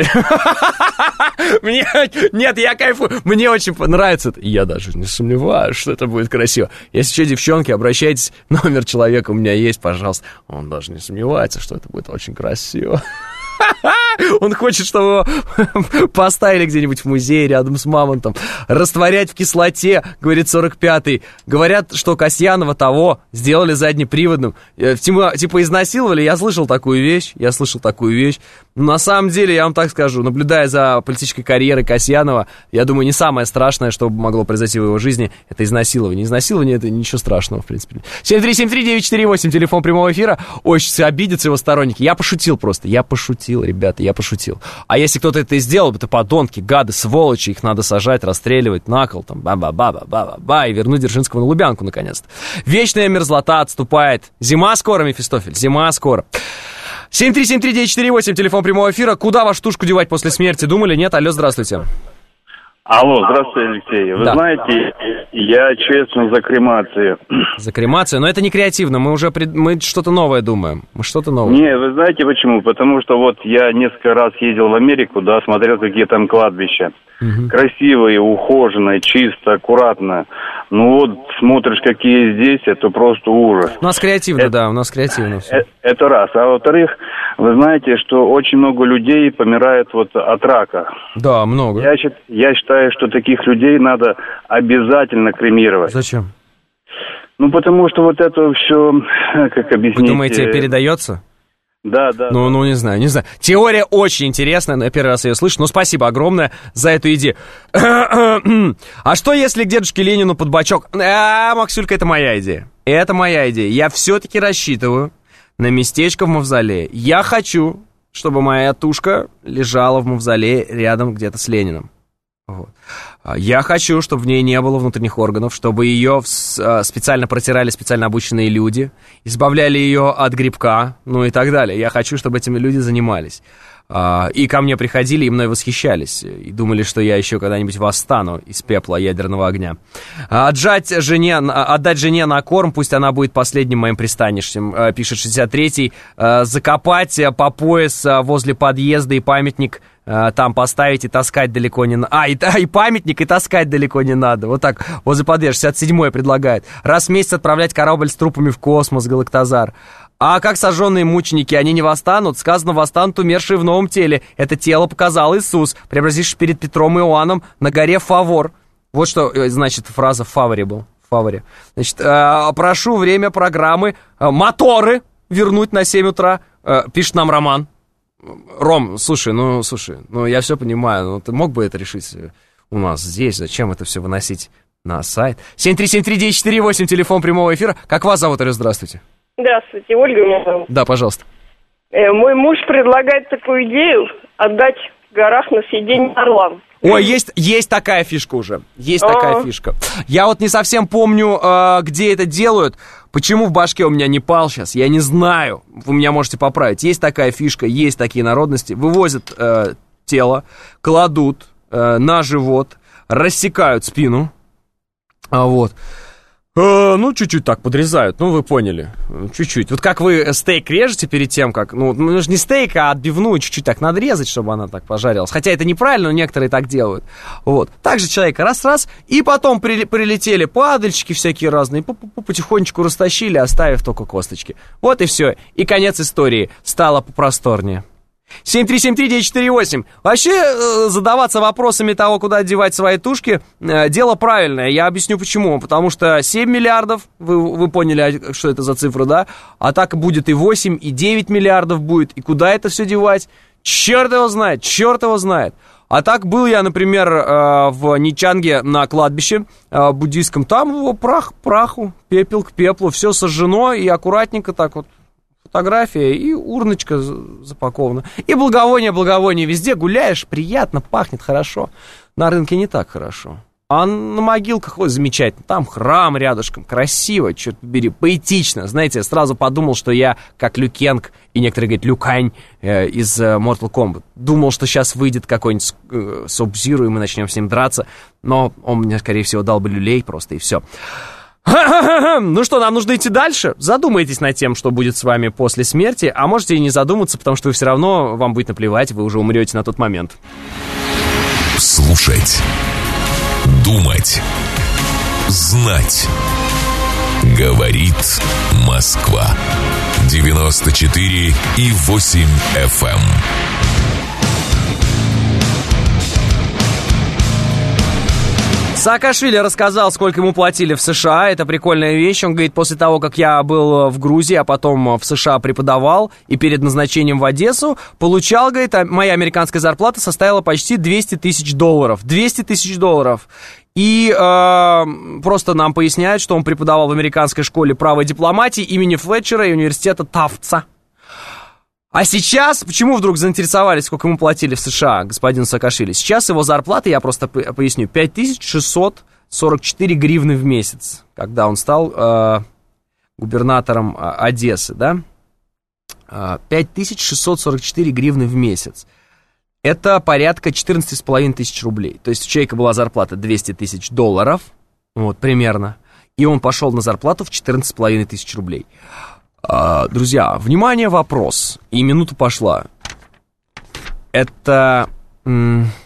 Мне, нет, я кайфую. Мне очень нравится это. Я даже не сомневаюсь, что это будет красиво. Если что, девчонки, обращайтесь. Номер человека у меня есть, пожалуйста. Он даже не сомневается, что это будет очень красиво. Он хочет, чтобы его поставили где-нибудь в музее рядом с мамонтом. Растворять в кислоте, говорит сорок пятый. Говорят, что Касьянова того сделали заднеприводным. Типа, типа изнасиловали. Я слышал такую вещь. Я слышал такую вещь. Но на самом деле, я вам так скажу, наблюдая за политической карьерой Касьянова, я думаю, не самое страшное, что могло произойти в его жизни, это изнасилование. Изнасилование — это ничего страшного, в принципе. семь три семь три девять четыре восемь, телефон прямого эфира. Очень обидятся его сторонники. Я пошутил просто. Я пошутил, ребята, я пошутил. А если кто-то это и сделал, это подонки, гады, сволочи, их надо сажать, расстреливать на кол, там, ба-ба-ба-ба-ба-ба, и вернуть Дзержинского на Лубянку, наконец-то. Вечная мерзлота отступает. Зима скоро, Мефистофель, зима скоро. семь три семь три девять четыре восемь, телефон прямого эфира. Куда вашу тушку девать после смерти? Думали? Нет? Алло, здравствуйте. Алло, здравствуйте, Алексей. Вы да. знаете, я честно за кремацию. За кремацию? Но это не креативно, мы уже пред... мы что-то новое думаем. Мы что-то новое. Не, вы знаете почему? Потому что вот я несколько раз ездил в Америку, да, смотрел, какие там кладбища. угу. красивое, ухоженное, чисто, аккуратно. Ну вот, смотришь, какие здесь, это просто ужас. У нас креативно, это, да, у нас креативно все. Это, это раз. А во-вторых, вы знаете, что очень много людей помирает вот от рака. Да, много. Я, я считаю, что таких людей надо обязательно кремировать. Зачем? Ну, потому что вот это все, как объяснить... Вы думаете, передается? Да, да. Ну, да. ну, не знаю, не знаю. Теория очень интересная, но я первый раз ее слышу. Ну, спасибо огромное за эту идею. А что, если к дедушке Ленину под бочок? А, Максюлька, это моя идея. Это моя идея. Я все-таки рассчитываю на местечко в мавзолее. Я хочу, чтобы моя тушка лежала в мавзолее рядом где-то с Лениным. Вот. Я хочу, чтобы в ней не было внутренних органов, чтобы ее специально протирали специально обученные люди, избавляли ее от грибка, ну и так далее. Я хочу, чтобы этими люди занимались. И ко мне приходили и мной восхищались, и думали, что я еще когда-нибудь восстану из пепла ядерного огня. Отжать жене, отдать жене на корм, пусть она будет последним моим пристанищем, пишет шестьдесят третий. Закопать по пояс возле подъезда и памятник там поставить и таскать далеко не надо. А, и, и памятник, и таскать далеко не надо. Вот так, возле подъезда, шестьдесят седьмой предлагает. Раз в месяц отправлять корабль с трупами в космос, Галактазар. А как сожженные мученики, они не восстанут? Сказано, восстанут умершие в новом теле. Это тело показал Иисус, преобразившись перед Петром и Иоанном на горе Фавор. Вот что значит фраза в Фаворе был. В Фаворе. Значит, э, прошу время программы э, «Моторы» вернуть на семь утра. Э, пишет нам Роман. Ром, слушай, ну, слушай, ну, я все понимаю, но ты мог бы это решить у нас здесь? Зачем это все выносить на сайт? семь три семь три девять четыре восемь, телефон прямого эфира. Как вас зовут, Алло, здравствуйте? Здравствуйте, Ольга меня зовут. Да, пожалуйста. Э, мой муж предлагает такую идею отдать в горах на съедение орлам. Ой, есть, есть такая фишка уже. Есть А-а-а. такая фишка. Я вот не совсем помню, э, где это делают. Почему в башке у меня не пал сейчас, я не знаю. Вы меня можете поправить. Есть такая фишка, есть такие народности. Вывозят э, тело, кладут э, на живот, рассекают спину. А вот. Э, ну, чуть-чуть так подрезают, ну, вы поняли, чуть-чуть. Вот как вы стейк режете перед тем, как, ну, ну же не стейк, а отбивную чуть-чуть так надрезать, чтобы она так пожарилась. Хотя это неправильно, но некоторые так делают. Вот. Также человека раз-раз, и потом при, прилетели падальщики всякие разные, потихонечку растащили, оставив только косточки. Вот и все. И конец истории. Стало попросторнее. семь три семь три девять четыре восемь. Вообще, э, задаваться вопросами того, куда девать свои тушки, э, дело правильное. Я объясню почему. Потому что семь миллиардов, вы, вы поняли, что это за цифра, да? А так будет и восемь, и девять миллиардов будет. И куда это все девать? Черт его знает, черт его знает. А так был я, например, э, в Ничанге на кладбище э, буддийском. Там его прах к праху, пепел к пеплу. Все сожжено и аккуратненько так вот. Фотография и урночка запакована. И благовоние, благовоние. Везде гуляешь, приятно, пахнет хорошо. На рынке не так хорошо. А на могилках, ой, замечательно. Там храм рядышком, красиво, черт побери, поэтично. Знаете, я сразу подумал, что я, как Лю Кенг, и некоторые говорят, Лю Кань э, из э, Mortal Kombat. Думал, что сейчас выйдет какой-нибудь э, Саб-Зиро, и мы начнем с ним драться. Но он мне, скорее всего, дал бы люлей просто, и все. Ну что, нам нужно идти дальше? Задумайтесь над тем, что будет с вами после смерти. А можете и не задуматься, потому что вы все равно, вам будет наплевать, вы уже умрете на тот момент. Слушать, думать, знать. Говорит Москва. девяносто четыре и восемь эф эм. Саакашвили рассказал, сколько ему платили в США. Это прикольная вещь. Он говорит, после того, как я был в Грузии, а потом в США преподавал, и перед назначением в Одессу, получал, говорит, моя американская зарплата составила почти двести тысяч долларов. двести тысяч долларов. И э, просто нам поясняют, что он преподавал в американской школе права и дипломатии имени Флетчера и университета Тафтса. А сейчас, почему вдруг заинтересовались, сколько ему платили в США, господин Саакашвили? Сейчас его зарплата, я просто поясню, пять тысяч шестьсот сорок четыре гривны в месяц, когда он стал э, губернатором э, Одессы, да? Э, пять тысяч шестьсот сорок четыре гривны в месяц. Это порядка четырнадцать с половиной тысяч рублей. То есть у человека была зарплата двести тысяч долларов, вот, примерно, и он пошел на зарплату в четырнадцать с половиной тысяч рублей. Друзья, внимание, вопрос. И минута пошла. Это,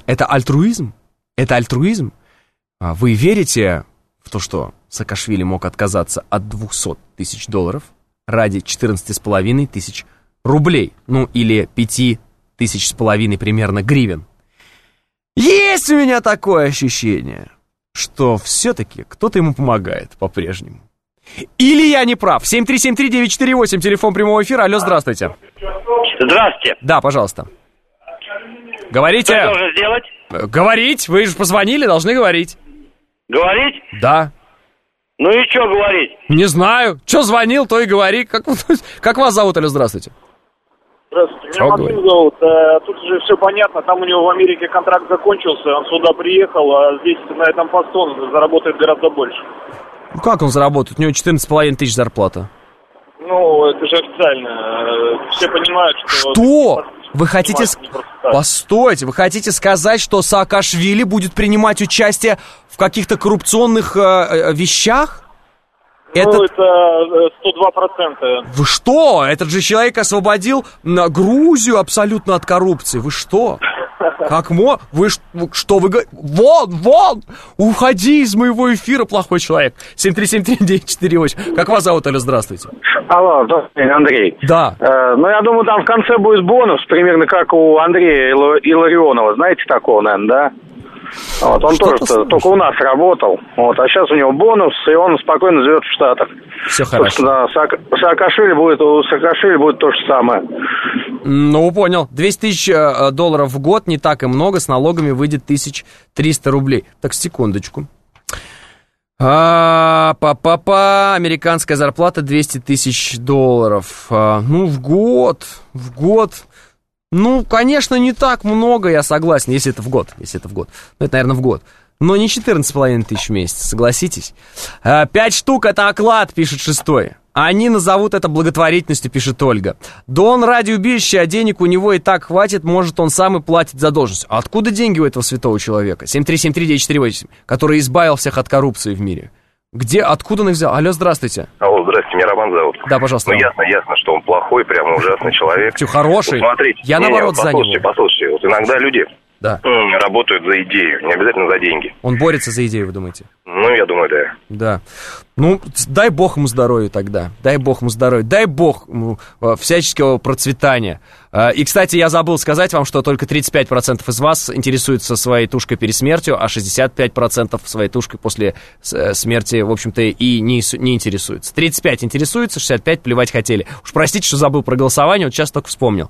Это альтруизм? Это альтруизм? Вы верите в то, что Саакашвили мог отказаться от двухсот тысяч долларов ради четырнадцати с половиной тысяч рублей? Ну, или пяти тысяч с половиной примерно гривен. Есть у меня такое ощущение, что все-таки кто-то ему помогает по-прежнему. Или я не прав? семь три семь три девять четыре восемь, телефон прямого эфира. Алло, здравствуйте. Здравствуйте. Да, пожалуйста. Говорите. Что должен сделать? Говорить. Вы же позвонили, должны говорить. Говорить? Да. Ну и что говорить? Не знаю. Что звонил, то и говори. Как, как вас зовут? Алло, здравствуйте. Здравствуйте, меня Максим зовут. Тут уже все понятно, там у него в Америке контракт закончился, он сюда приехал, а здесь на этом посту он заработает гораздо больше. Ну как он заработает? У него четырнадцать с половиной тысяч зарплата. Ну, это же официально. Все понимают, что... Что? Вы хотите... Постойте, вы хотите сказать, что Саакашвили будет принимать участие в каких-то коррупционных э, вещах? Ну, Этот... это сто два процента. Вы что? Этот же человек освободил Грузию абсолютно от коррупции. Вы что? Как мо... Вы что? Вы говорите? Вон, вон! Уходи из моего эфира, плохой человек. семь три семь три девять четыре восемь. Как вас зовут, Алло, здравствуйте. Алло, здравствуйте, Андрей. Да. Э, ну, я думаю, там в конце будет бонус, примерно как у Андрея Илларионова. Знаете такого, наверное, да? Вот, он тоже только у нас работал, вот, а сейчас у него бонус, и он спокойно живет в Штатах. Все хорошо. Да, Саакашвили будет, у Саакашвили будет то же самое. Ну, понял. двести тысяч долларов в год, не так и много, с налогами выйдет тысяча триста рублей. Так, секундочку. А, па-па-па, американская зарплата двести тысяч долларов. А, ну, в год, в год... Ну, конечно, не так много, я согласен, если это в год, если это в год. Ну, это, наверное, в год. Но не четырнадцать с половиной тысяч в месяц, согласитесь. Пять штук — это оклад, пишет шестой. Они назовут это благотворительностью, пишет Ольга. Да он радиоубежище, а денег у него и так хватит, может, он сам и платит задолженность. А откуда деньги у этого святого человека? семь три семь три девять четыре восемь, который избавил всех от коррупции в мире. Где, откуда он их взял? Алло, здравствуйте. Алло, здравствуйте, меня Роман зовут. Да, пожалуйста. Ну, ясно, ясно, что он плохой, прямо ужасный человек. Тю, хороший. Вот смотрите. Я, не, наоборот, вот за него. Послушайте, послушайте, вот иногда люди да. работают за идею, не обязательно за деньги. Он борется за идею, вы думаете? Ну, я думаю, да. Да. Ну, дай бог ему здоровья тогда. Дай бог ему здоровья. Дай бог ему всяческого процветания. И, кстати, я забыл сказать вам, что только тридцать пять процентов из вас интересуются своей тушкой перед смертью, а шестьдесят пять процентов своей тушкой после смерти, в общем-то, и не, не интересуются. тридцать пять интересуются, шестьдесят пять плевать хотели. Уж простите, что забыл про голосование, вот сейчас только вспомнил.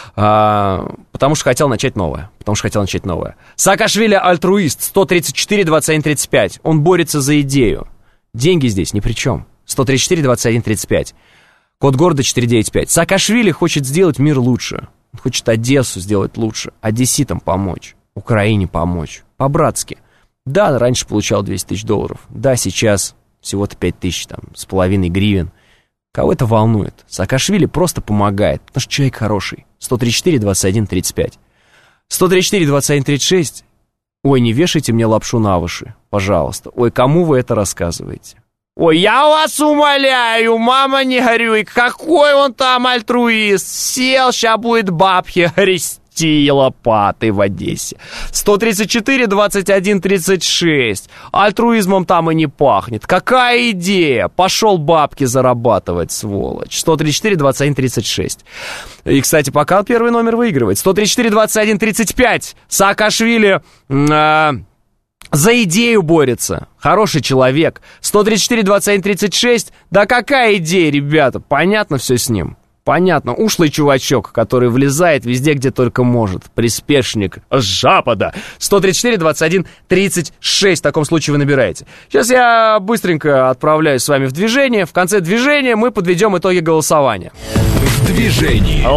А, потому что хотел начать новое. Потому что хотел начать новое. Саакашвили альтруист, сто тридцать четыре двадцать один тридцать пять. Он борется за идею. Деньги здесь ни при чем. сто тридцать четыре двадцать один тридцать пять. Код города четыре девять пять. Саакашвили хочет сделать мир лучше. Он хочет Одессу сделать лучше. Одесситам помочь. Украине помочь. По-братски. Да, раньше получал двести тысяч долларов. Да, сейчас всего-то пять тысяч там, с половиной гривен. Кого это волнует? Саакашвили просто помогает, потому что человек хороший. сто тридцать четыре двадцать один тридцать пять. сто тридцать четыре двадцать один тридцать шесть. Ой, не вешайте мне лапшу на уши, пожалуйста. Ой, кому вы это рассказываете? Ой, я вас умоляю, мама, не горюй. Какой он там альтруист? Сел, ща будет бабки грести лопатой в Одессе. сто тридцать четыре двадцать один тридцать шесть. Альтруизмом там и не пахнет. Какая идея? Пошел бабки зарабатывать, сволочь. сто тридцать четыре двадцать один тридцать шесть. И, кстати, пока первый номер выигрывает. сто тридцать четыре двадцать один тридцать пять. Саакашвили... Э- За идею борется. Хороший человек. сто тридцать четыре двадцать один тридцать шесть. Да какая идея, ребята? Понятно все с ним. Понятно. Ушлый чувачок, который влезает везде, где только может. Приспешник с запада. сто тридцать четыре двадцать один тридцать шесть. В таком случае вы набираете. Сейчас я быстренько отправляюсь с вами в движение. В конце движения мы подведем итоги голосования. В движении.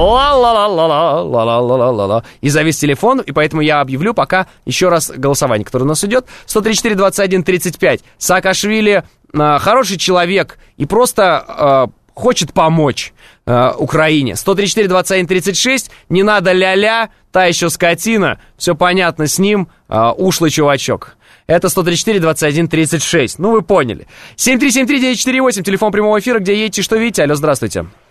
Ла-ла-ла-ла-ла-ла-ла-ла-ла. И завис телефон, и поэтому я объявлю пока еще раз голосование, которое у нас идет. сто тридцать четыре двадцать один тридцать пять. Саакашвили э, хороший человек и просто э, хочет помочь э, Украине. сто тридцать четыре двадцать один тридцать шесть. Не надо ля-ля, та еще скотина. Все понятно с ним. Э, ушлый чувачок. Это сто тридцать четыре двадцать один тридцать шесть. Ну, вы поняли. семь три семь три девять четыре восемь. Телефон прямого эфира, где едете, что видите. Алло, здравствуйте.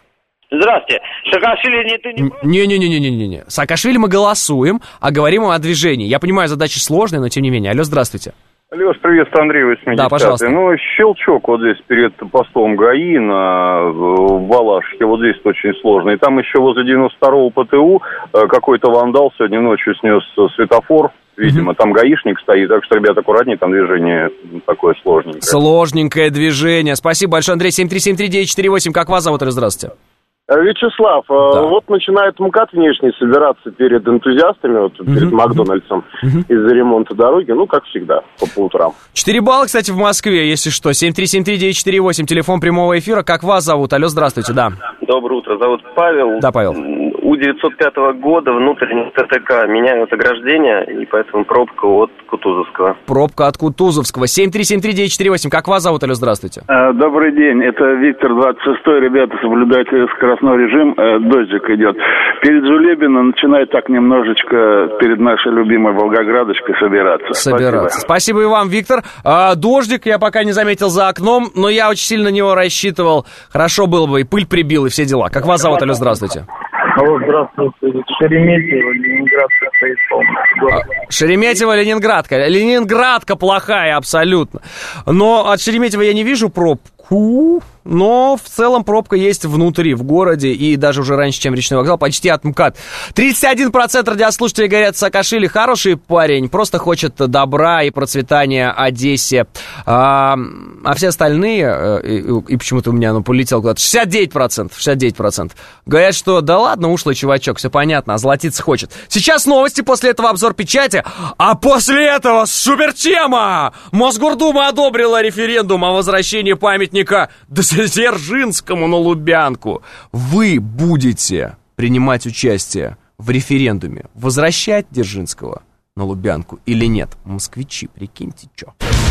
Здравствуйте. Саакашвили не ты не... Не-не-не-не-не-не. Саакашвили мы голосуем, а говорим о движении. Я понимаю, задача сложная, но тем не менее. Алло, здравствуйте. Леш, приветствую, Андрей, восьмидесятый. Да, пожалуйста. Ну, щелчок вот здесь перед постом ГАИ на Балашихе, вот здесь очень сложно. И там еще возле девяносто второго ПТУ какой-то вандал сегодня ночью снес светофор. Видимо, там гаишник стоит, так что, ребята, аккуратнее, там движение такое сложненькое. Сложненькое движение. Спасибо большое, Андрей. семь три семь три девять четыре восемь. Как вас зовут? Здравствуйте. Вячеслав, да. Вот начинает МКАД внешне собираться перед энтузиастами, вот uh-huh. перед Макдональдсом uh-huh. из-за ремонта дороги, ну, как всегда, по, по утрам. Четыре балла, кстати, в Москве, если что. семь три семь три девять четыре восемь, телефон прямого эфира. Как вас зовут? Алло, здравствуйте, да. Доброе утро, зовут Павел. Да, Павел. У девятьсот пятого года внутренний ТТК меняют ограждение, и поэтому пробка от Кутузовского. Пробка от Кутузовского. семь три семь три девять четыре восемь. Как вас зовут? Алло, здравствуйте. Добрый день, это Виктор, двадцать шестой. Ребята, соблюдайте скоростной режим, дождик идет. Перед Жулебино начинает так немножечко перед нашей любимой Волгоградочкой собираться. Собираться. Спасибо, Спасибо и вам, Виктор. А, дождик я пока не заметил за окном, но я очень сильно на него рассчитывал. Хорошо было бы, и пыль прибил, и все дела. Как вас зовут? Алло, здравствуйте. Алло, здравствуйте. Шереметьево, Ленинградка стоит полная. Шереметьево, Ленинградка. Ленинградка плохая абсолютно. Но от Шереметьево я не вижу пробку. Но в целом пробка есть внутри, в городе, и даже уже раньше, чем Речной вокзал, почти от МКАД. тридцать один процент радиослушателей говорят, Саакашвили хороший парень, просто хочет добра и процветания Одессе. А, а все остальные, и, и почему-то у меня оно полетело куда-то, шестьдесят девять процентов, шестьдесят девять процентов говорят, что да ладно, ушлый чувачок, все понятно, озолотиться хочет. Сейчас новости, после этого обзор печати, а после этого супер тема! Мосгордума одобрила референдум о возвращении памятника Дзержинскому на Лубянку. Вы будете принимать участие в референдуме, возвращать Дзержинского на Лубянку или нет? Москвичи, прикиньте, что.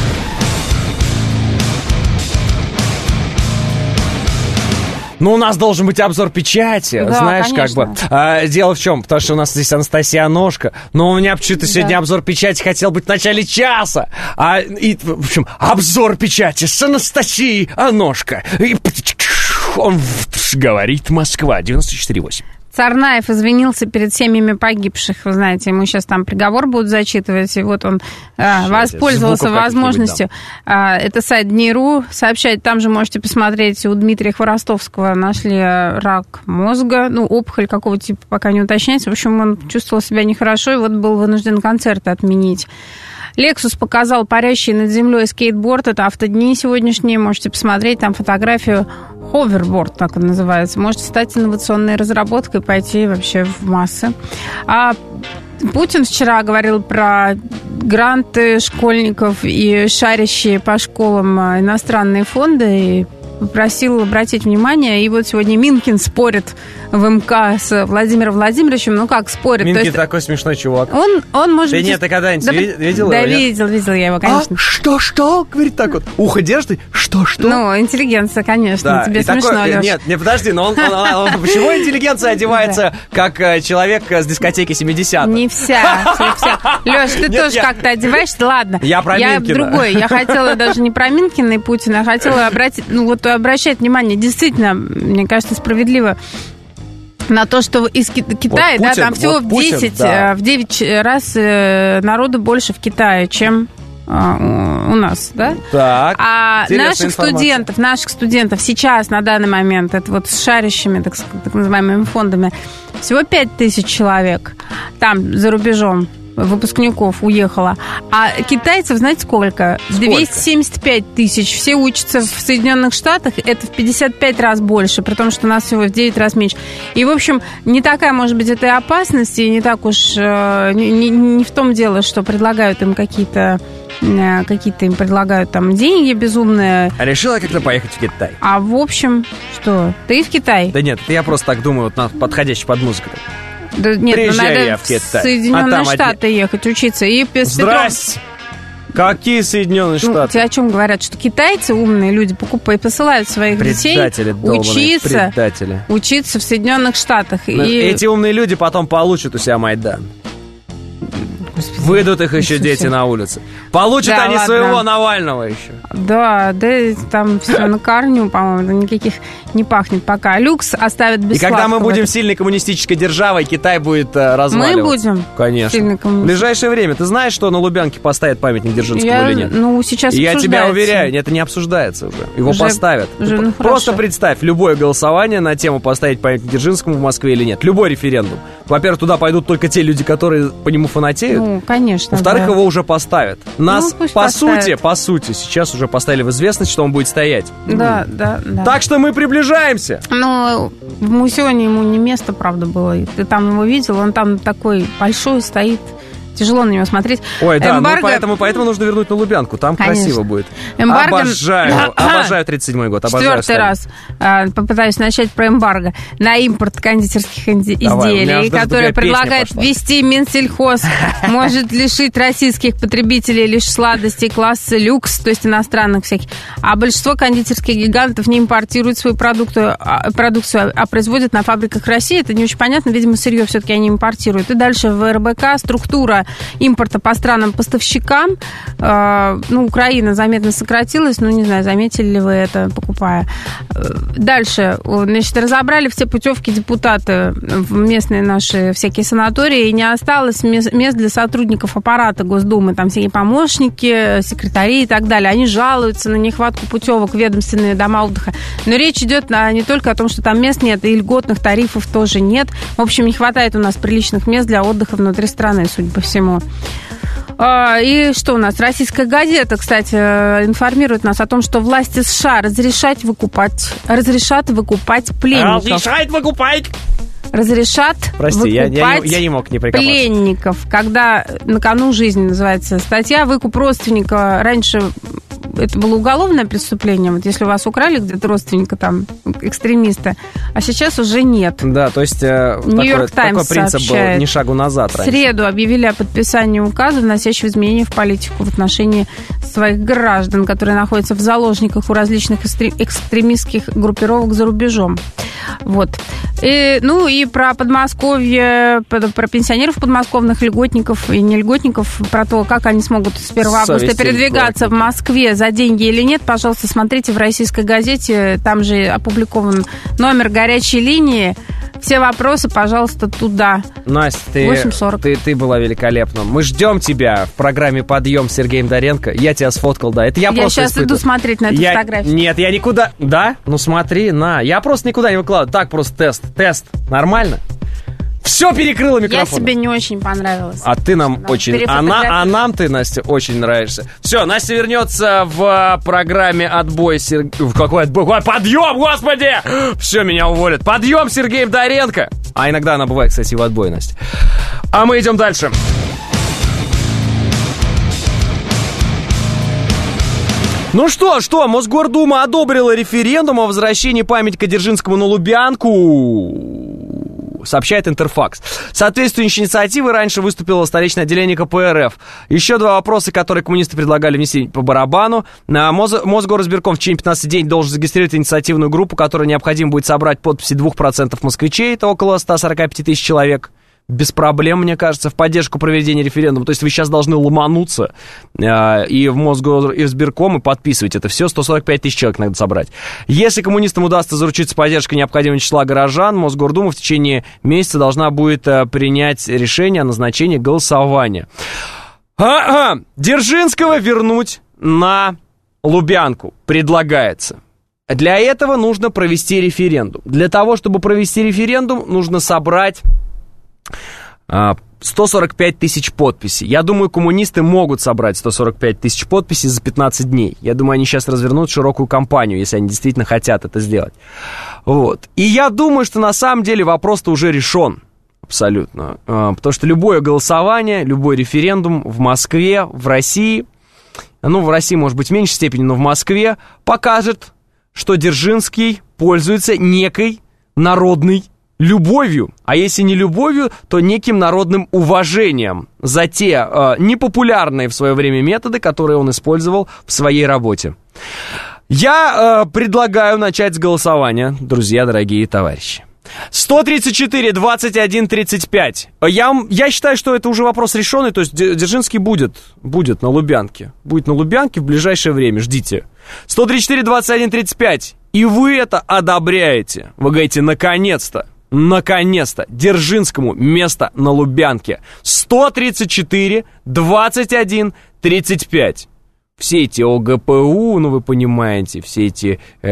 Ну, у нас должен быть обзор печати, да, знаешь, конечно. Как бы. А, дело в чем? Потому что у нас здесь Анастасия Аношка, но у меня почему-то да. сегодня обзор печати хотел быть в начале часа. А, и, в общем, обзор печати с Анастасией Аношка. И, он говорит Москва, девяносто четыре восемь. Царнаев извинился перед семьями погибших, вы знаете, ему сейчас там приговор будут зачитывать, и вот он а, воспользовался возможностью. А, это сайт Дни.ру сообщает, там же можете посмотреть, у Дмитрия Хворостовского нашли рак мозга, ну, опухоль какого типа, пока не уточняется, в общем, он чувствовал себя нехорошо, и вот был вынужден концерты отменить. Lexus показал парящий над землей скейтборд. Это автодни сегодняшние. Можете посмотреть там фотографию. Ховерборд, так он называется. Можете стать инновационной разработкой и пойти вообще в массы. А Путин вчера говорил про гранты школьников и шарящие по школам иностранные фонды. И попросил обратить внимание. И вот сегодня Минкин спорит в МК с Владимиром Владимировичем. Ну, как спорит? Минкин есть, такой смешной чувак. Он, он может да быть... нет, ты когда-нибудь да, видел да, его? Да, видел, видел я его, конечно. А, что-что? Говорит так вот. Ухо держит, что-что? Ну, интеллигенция, конечно. Да, тебе смешно, такой, Леш. Нет, не, подожди, но он, он, он, он почему интеллигенция одевается как человек с дискотеки семидесятых? Не вся, вся. Леш, ты нет, тоже я... как-то одеваешься, ладно. Я про я Минкина. Другой. Я хотела даже не про Минкина и Путина, я хотела обратить, ну, вот обращать внимание, действительно, мне кажется, справедливо на то, что из Китая, вот Путин, да, там всего вот в десять, Путин, да. в девять раз народу больше в Китае, чем а, у нас, да? Так, а наших студентов, наших студентов сейчас, на данный момент, это вот с шарящими, так, так называемыми фондами, всего пять тысяч человек там, за рубежом. Выпускников уехало. А китайцев, знаете, сколько? сколько? двести семьдесят пять тысяч. Все учатся в Соединенных Штатах. Это в пятьдесят пять раз больше, при том, что у нас всего в девять раз меньше. И, в общем, не такая, может быть, это и опасность, и не так уж... Не, не, не в том дело, что предлагают им какие-то... Какие-то им предлагают там деньги безумные. А решила как-то поехать в Китай? А, в общем, что? Ты в Китай? Да нет, я просто так думаю, вот подходящий под музыку. Да, нет, приезжаю ну, надо я в Китай. В Соединенные а Штаты один... ехать, учиться. И Здрасте! Какие Соединенные Штаты? Ну, тебе о чем говорят? Что китайцы, умные люди, покупают, посылают своих предатели, детей учиться, предатели. учиться в Соединенных Штатах. И... Эти умные люди потом получат у себя Майдан. Господи, выйдут их еще Иисусе. Дети на улице. Получат да, они ладно. Своего Навального еще. Да, да, там все на корню, по-моему, никаких не пахнет пока. Люкс оставят без И когда сладкого. мы будем сильной коммунистической державой, Китай будет э, разваливаться. Мы будем? Конечно. В ближайшее время. Ты знаешь, что на Лубянке поставят памятник Дзержинскому я, или нет? Ну, сейчас И я обсуждается. тебя уверяю, это не обсуждается уже. Его уже, поставят. Уже, ну, Просто представь, любое голосование на тему поставить памятник Дзержинскому в Москве или нет. Любой референдум. Во-первых, туда пойдут только те люди, которые по нему фанатеют. Ну, конечно. Во-вторых, да. его уже поставят. Нас, ну, по поставят. сути, по сути, сейчас уже поставили в известность, что он будет стоять. Да, да, да. Так что мы приближаемся. Ну, в Мусионе ему не место, правда, было. Ты там его видел, он там такой большой стоит. Тяжело на него смотреть. Ой, да, Эмбарго... ну поэтому, поэтому нужно вернуть на Лубянку. Там Конечно. красиво будет. Эмбарго... Обожаю, обожаю тридцать седьмой год. Обожаю Четвертый раз а, попытаюсь начать про эмбарго на импорт кондитерских инди- Давай, изделий, которое предлагает ввести Минсельхоз, может лишить российских потребителей лишь сладостей класса люкс, то есть иностранных всяких. А большинство кондитерских гигантов не импортируют свою продукцию, а, продукцию, а производят на фабриках России. Это не очень понятно. Видимо, сырье все-таки они импортируют. И дальше в эр бэ ка структура импорта по странам-поставщикам. Э, ну, Украина заметно сократилась. Ну, не знаю, заметили ли вы это, покупая. Дальше. Значит, разобрали все путевки депутаты в местные наши всякие санатории, и не осталось мест для сотрудников аппарата Госдумы. Там всякие помощники, секретари и так далее. Они жалуются на нехватку путевок в ведомственные дома отдыха. Но речь идет не только о том, что там мест нет, и льготных тарифов тоже нет. В общем, не хватает у нас приличных мест для отдыха внутри страны, судя по всему. И что у нас? Российская газета, кстати, информирует нас о том, что власти США разрешать выкупать, разрешат выкупать пленников. Разрешать выкупать! Разрешат Прости, выкупать я, я, я не мог не прикопаться. Пленников, когда на кону жизни называется статья. Выкуп родственника раньше... Это было уголовное преступление, вот если у вас украли где-то родственника, там, экстремиста, а сейчас уже нет. Да, то есть э, такой, такой принцип сообщает. был ни шагу назад раньше. В среду объявили о подписании указа, вносящего изменения в политику в отношении своих граждан, которые находятся в заложниках у различных экстремистских группировок за рубежом. Вот. И, ну и про Подмосковье, про пенсионеров подмосковных, льготников и не льготников, про то, как они смогут с первого августа передвигаться в Москве за деньги или нет, пожалуйста, смотрите в «Российской газете», там же опубликован номер горячей линии. Все вопросы, пожалуйста, туда. Настя, ты, ты, ты была великолепна. Мы ждем тебя в программе «Подъем» с Сергеем Доренко. Я тебя сфоткал, да. Это я, я просто сейчас испытываю. Иду смотреть на эту я... фотографию. Нет, я никуда... Да? Ну смотри, на. Я просто никуда не выкладываю. Так, просто тест. Тест. Нормально? Все перекрыло микрофон. Я себе не очень понравилась. А ты нам да, очень... А, на, а нам ты, Настя, очень нравишься. Все, Настя вернется в программе «Отбой». Сер... Какой отбой? Подъем, господи! Все, меня уволят. Подъем, Сергей Доренко. А иногда она бывает, кстати, в отбое, Настя. А мы идем дальше. Ну что, что, Мосгордума одобрила референдум о возвращении памятника Дзержинскому на Лубянку, сообщает Интерфакс. Соответствующей инициативой раньше выступило столичное отделение ка пэ эр эф. Еще два вопроса, которые коммунисты предлагали внести по барабану. Моз, Мосгоризбирком в течение пятнадцати дней должен зарегистрировать инициативную группу, которой необходимо будет собрать подписи двух процентов москвичей, это около ста сорока пяти тысяч человек. Без проблем, мне кажется, в поддержку проведения референдума. То есть вы сейчас должны ломануться э, и в Мосгоризбирком и подписывать это все. сто сорок пять тысяч человек надо собрать. Если коммунистам удастся заручиться поддержкой необходимого числа горожан, Мосгордума в течение месяца должна будет э, принять решение о назначении голосования. А-а! Дзержинского вернуть на Лубянку предлагается. Для этого нужно провести референдум. Для того, чтобы провести референдум, нужно собрать сто сорок пять тысяч подписей. Я думаю, коммунисты могут собрать сто сорок пять тысяч подписей за пятнадцать дней. Я думаю, они сейчас развернут широкую кампанию, если они действительно хотят это сделать. Вот. И я думаю, что на самом деле вопрос-то уже решен. Абсолютно. Потому что любое голосование, любой референдум в Москве, в России, ну, в России, может быть, в меньшей степени, но в Москве, покажет, что Дзержинский пользуется некой народной любовью, а если не любовью, то неким народным уважением за те э, непопулярные в свое время методы, которые он использовал в своей работе. Я э, предлагаю начать с голосования, друзья, дорогие товарищи. сто тридцать четыре двадцать один тридцать пять. Я, я считаю, что это уже вопрос решенный, то есть Дзержинский будет, будет на Лубянке. Будет на Лубянке в ближайшее время, ждите. сто тридцать четыре двадцать один тридцать пять. И вы это одобряете. Вы говорите, наконец-то, наконец-то, Дзержинскому место на Лубянке. сто тридцать четыре, двадцать один, тридцать пять. Все эти ОГПУ, ну вы понимаете, все эти э,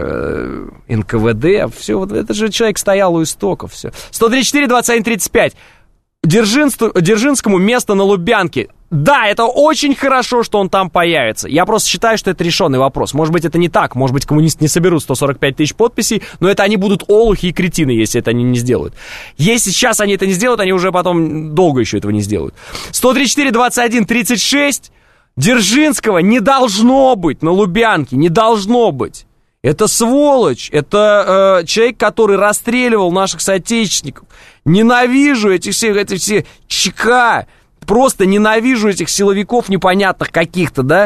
эн ка вэ дэ, все, вот это же человек стоял у истоков, все. сто тридцать четыре, двадцать один, тридцать пять. Дзержинству, Дзержинскому место на Лубянке. Да, это очень хорошо, что он там появится. Я просто считаю, что это решенный вопрос. Может быть, это не так. Может быть, коммунисты не соберут сто сорок пять тысяч подписей, но это они будут олухи и кретины, если это они не сделают. Если сейчас они это не сделают, они уже потом долго еще этого не сделают. сто тридцать четыре, двадцать один, тридцать шесть. Дзержинского не должно быть на Лубянке. Не должно быть. Это сволочь. Это э, человек, который расстреливал наших соотечественников. Ненавижу этих всех, эти все ЧК. Просто ненавижу этих силовиков непонятных каких-то, да?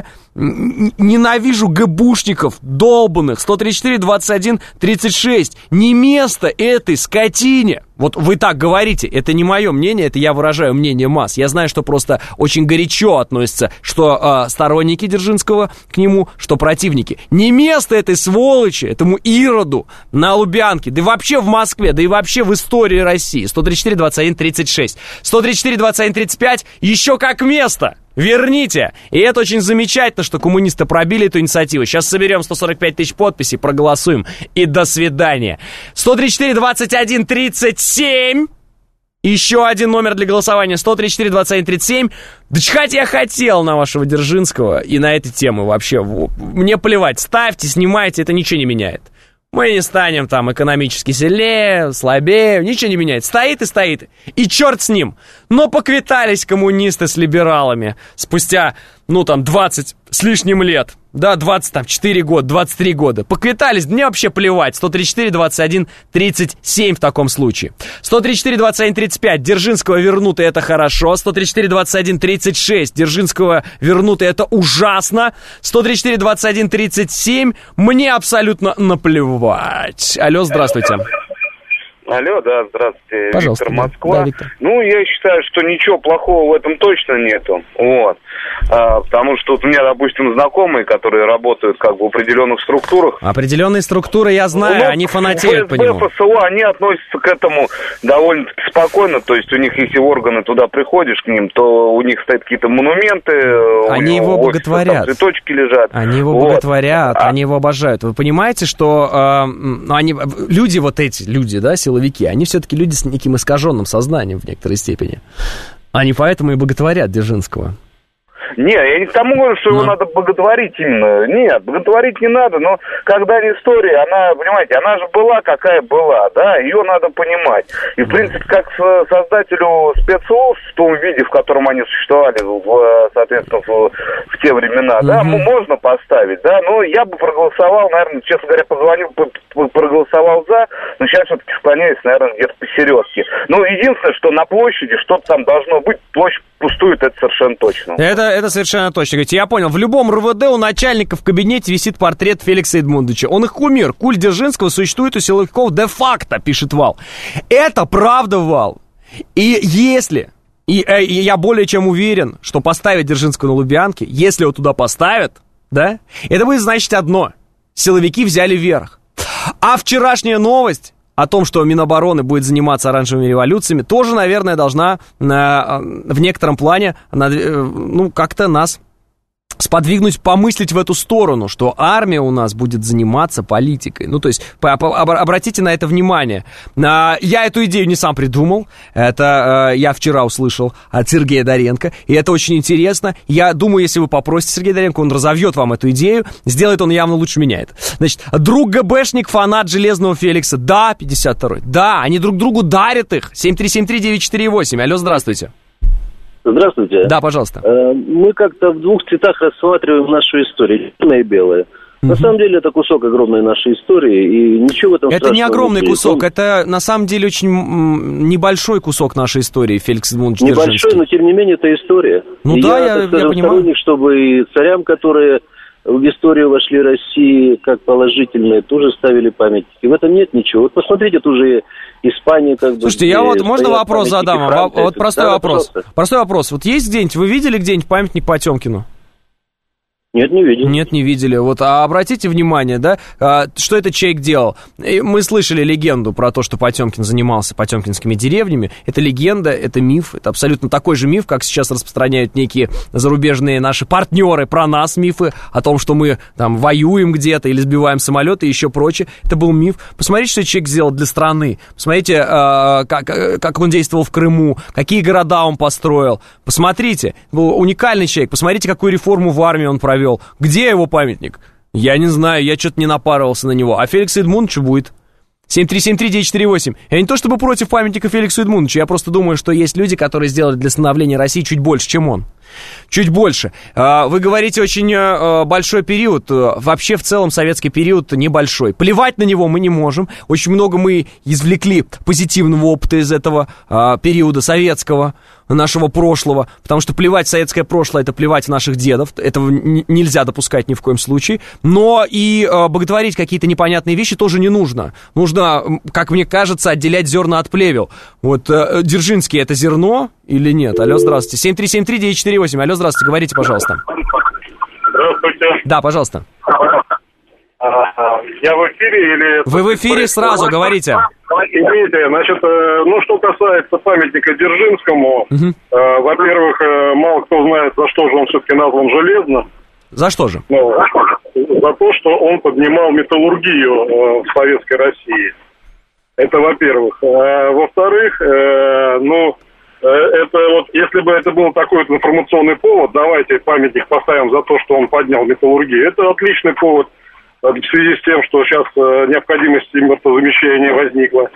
Ненавижу ГБушников долбанных. сто тридцать четыре, двадцать один, тридцать шесть. Не место этой скотине. Вот вы так говорите, это не мое мнение, это я выражаю мнение масс. Я знаю, что просто очень горячо относятся, что э, сторонники Дзержинского к нему, что противники. Не место этой сволочи, этому ироду на Лубянке, да и вообще в Москве, да и вообще в истории России. сто тридцать четыре, двадцать один, тридцать шесть. сто тридцать четыре, двадцать один, тридцать пять. Еще как место. Верните! И это очень замечательно, что коммунисты пробили эту инициативу. Сейчас соберем сто сорок пять тысяч подписей, проголосуем. И до свидания. сто тридцать четыре, двадцать один, тридцать семь. Еще один номер для голосования. сто тридцать четыре, двадцать один, тридцать семь. Да чихать я хотел на вашего Дзержинского и на эти темы вообще. Мне плевать. Ставьте, снимайте, это ничего не меняет. Мы не станем там экономически сильнее, слабее, ничего не меняет. Стоит и стоит. И черт с ним. Но поквитались коммунисты с либералами спустя, ну там, двадцать с лишним лет. Да, двадцать четыре года, двадцать три года. Поквитались, мне вообще плевать. сто тридцать четыре, двадцать один, тридцать семь в таком случае. сто тридцать четыре, двадцать один, тридцать пять. Дзержинского вернут, и это хорошо. сто тридцать четыре, двадцать один, тридцать шесть. Дзержинского вернут, и это ужасно. сто тридцать четыре, двадцать один, тридцать семь. Мне абсолютно наплевать. Алло, здравствуйте. Алло, да, здравствуйте, пожалуйста, Виктор, Москва. Да, Виктор. Ну, я считаю, что ничего плохого в этом точно нету, вот. А, потому что вот у меня, допустим, знакомые, которые работают как бы в определенных структурах. Определенные структуры, я знаю, ну, они фанатеют по нему. эф эс о, они относятся к этому довольно-таки спокойно, то есть у них, если органы туда приходишь к ним, то у них стоят какие-то монументы. Они его боготворят. Там цветочки лежат. Они его вот. боготворят, а... они его обожают. Вы понимаете, что э, они, люди вот эти, люди, да, силовики, они все-таки люди с неким искаженным сознанием в некоторой степени. Они поэтому и боготворят Дзержинского. Не, я не к тому говорю, что но. его надо боготворить именно. Нет, боготворить не надо, но когда история, она, понимаете, она же была, какая была, да, ее надо понимать. И, в принципе, как создателю спецслужб в том виде, в котором они существовали, в, соответственно, в, в те времена, mm-hmm. да, можно поставить, да, но я бы проголосовал, наверное, честно говоря, позвонил, проголосовал за, но сейчас все-таки склоняюсь, наверное, где-то посередке. Ну, единственное, что на площади что-то там должно быть, площадь пустует, это совершенно точно. Это, это совершенно точно. Говорите, я понял. В любом эр вэ дэ у начальника в кабинете висит портрет Феликса Эдмундовича. Он их кумир. Культ Дзержинского существует у силовиков де-факто, пишет Вал. Это правда, Вал. И если... И, и я более чем уверен, что поставить Дзержинского на Лубянке, если его туда поставят, да, это будет значить одно. Силовики взяли верх. А вчерашняя новость о том, что Минобороны будет заниматься оранжевыми революциями, тоже, наверное, должна э, в некотором плане э, ну, как-то нас сподвигнуть помыслить в эту сторону, что армия у нас будет заниматься политикой. Ну, то есть, по, по, обратите на это внимание. А, я эту идею не сам придумал. Это а, я вчера услышал от Сергея Доренко. И это очень интересно. Я думаю, если вы попросите Сергея Доренко, он разовьет вам эту идею. Сделает он явно лучше меня это. Значит, друг ГБшник, фанат Железного Феликса. Да, пятьдесят второй. Да, они друг другу дарят их. семь три семь три девять четыре восемь. Алло, здравствуйте. Здравствуйте. Да, пожалуйста. Мы как-то в двух цветах рассматриваем нашу историю, черное и белое. Uh-huh. На самом деле это кусок огромной нашей истории, и ничего в этом это не огромный нет. кусок, Он... это на самом деле очень небольшой кусок нашей истории, Феликс Эдмундович Дзержинский. Небольшой, но тем не менее это история. Ну и да, я, я, так скажем, я понимаю. сторонник, чтобы и царям, которые в историю вошли России как положительные, тоже ставили памятники. В этом нет ничего. Вот посмотрите, тут уже Испания как бы... Слушайте, я вот, можно вопрос задам? Франция, вот простой да, вопрос. Простой вопрос. Вот есть где-нибудь, вы видели где-нибудь памятник Потемкину? Нет, не видели. Нет, не видели. Вот, а обратите внимание, да, а, что этот человек делал? Мы слышали легенду про то, что Потемкин занимался потемкинскими деревнями. Это легенда, это миф, это абсолютно такой же миф, как сейчас распространяют некие зарубежные наши партнеры про нас мифы, о том, что мы там воюем где-то или сбиваем самолеты и еще прочее. Это был миф. Посмотрите, что человек сделал для страны. Посмотрите, а, как, как он действовал в Крыму, какие города он построил. Посмотрите, был уникальный человек. Посмотрите, какую реформу в армии он провел. Где его памятник? Я не знаю, я что-то не напарывался на него. А Феликсу Эдмундовичу будет. семь три семь три девять четыре восемь. Я не то чтобы против памятника Феликсу Эдмундовичу, я просто думаю, что есть люди, которые сделали для становления России чуть больше, чем он. Чуть больше. Вы говорите, очень большой период. Вообще, в целом, советский период небольшой. Плевать на него мы не можем. Очень много мы извлекли позитивного опыта из этого периода советского, нашего прошлого. Потому что плевать в советское прошлое — это плевать в наших дедов. Этого нельзя допускать ни в коем случае. Но и боготворить какие-то непонятные вещи тоже не нужно. Нужно, как мне кажется, отделять зерна от плевел. Вот Дзержинский — это зерно или нет? Алло, здравствуйте. семь три семь три девять четыре восемь. Алло, здравствуйте, говорите, пожалуйста. Здравствуйте. Да, пожалуйста. Я в эфире или... Вы в эфире сразу, говорите. Дмитрий, значит, ну, что касается памятника Дзержинскому, угу. э, во-первых, э, мало кто знает, за что же он все-таки назван железно. За что же? Ну, за то, что он поднимал металлургию э, в советской России. Это во-первых. А, во-вторых, э, ну... Это вот, если бы это был такой вот информационный повод, давайте памятник поставим за то, что он поднял металлургию. Это отличный повод в связи с тем, что сейчас необходимость импортозамещения возникла.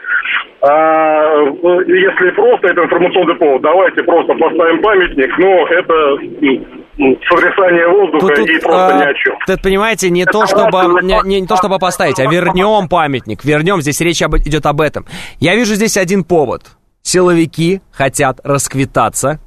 А если просто это информационный повод, давайте просто поставим памятник, но это сотрясание воздуха тут, тут, и просто а, ни о чем. Тут, понимаете, не то, чтобы, не, не, не то, чтобы поставить, а вернем памятник, вернем, здесь речь об, идет об этом. Я вижу здесь один повод. Силовики хотят расквитаться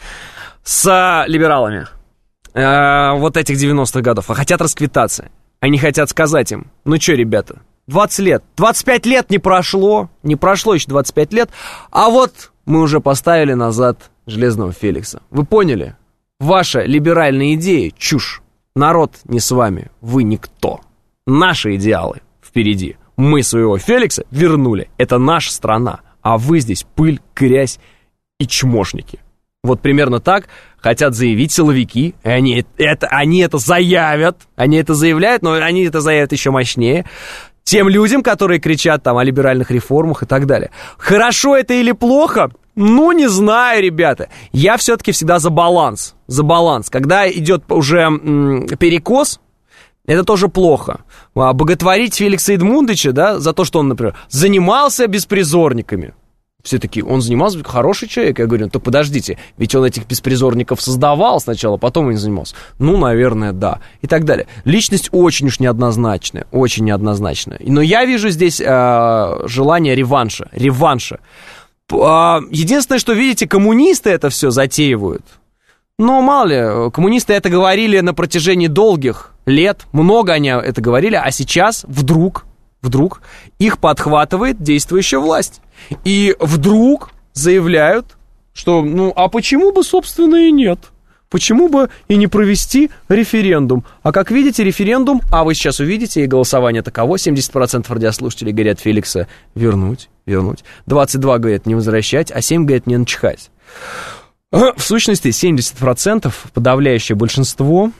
с либералами э, вот этих девяностых годов. А хотят расквитаться. Они хотят сказать им: ну что, ребята, двадцать лет, двадцать пять лет не прошло, не прошло еще двадцать пять лет, а вот мы уже поставили назад Железного Феликса. Вы поняли? Ваша либеральная идея — чушь. Народ не с вами, вы никто. Наши идеалы впереди. Мы своего Феликса вернули. Это наша страна. А вы здесь пыль, грязь и чмошники. Вот примерно так хотят заявить силовики. И они это, они это заявят. Они это заявляют, но они это заявят еще мощнее. Тем людям, которые кричат там о либеральных реформах и так далее. Хорошо это или плохо? Ну, не знаю, ребята. Я все-таки всегда за баланс. За баланс. Когда идет уже м- перекос, это тоже плохо. А боготворить Феликса Эдмундовича, да, за то, что он, например, занимался беспризорниками. Все такие: он занимался, хороший человек. Я говорю: ну, то подождите, ведь он этих беспризорников создавал сначала, потом он занимался. Ну, наверное, да. И так далее. Личность очень уж неоднозначная, очень неоднозначная. Но я вижу здесь э, желание реванша, реванша. Э, единственное, что, видите, коммунисты это все затеивают. Но мало ли, коммунисты это говорили на протяжении долгих лет, много они это говорили, а сейчас вдруг, вдруг их подхватывает действующая власть. И вдруг заявляют, что, ну, а почему бы, собственно, и нет? Почему бы и не провести референдум? А как видите, референдум, а вы сейчас увидите, и голосование таково, семьдесят процентов радиослушателей говорят Феликса вернуть, вернуть, двадцать два говорят не возвращать, а семь говорят не начхать. В сущности, семьдесят процентов, подавляющее большинство,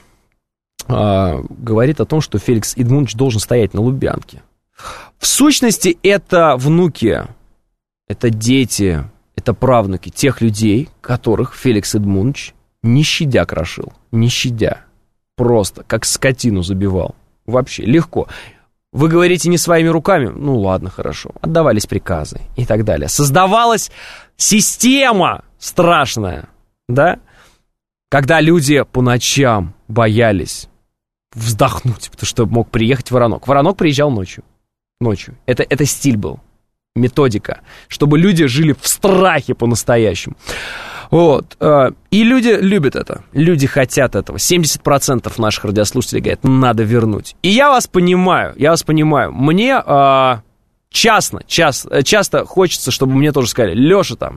э, говорит о том, что Феликс Эдмундович должен стоять на Лубянке. В сущности, это внуки, это дети, это правнуки тех людей, которых Феликс Эдмундович не щадя крошил, не щадя, просто как скотину забивал. Вообще легко. Вы говорите, не своими руками? Ну ладно, хорошо. Отдавались приказы и так далее. Создавалась система страшная, да? Когда люди по ночам боялись вздохнуть, потому что мог приехать Воронок. Воронок приезжал ночью. Ночью. Это, это стиль был, методика, чтобы люди жили в страхе по-настоящему. Вот. И люди любят это. Люди хотят этого. семьдесят процентов наших радиослушателей говорят, надо вернуть. И я вас понимаю, я вас понимаю. Мне э, часто, часто, часто хочется, чтобы мне тоже сказали: Леша, там,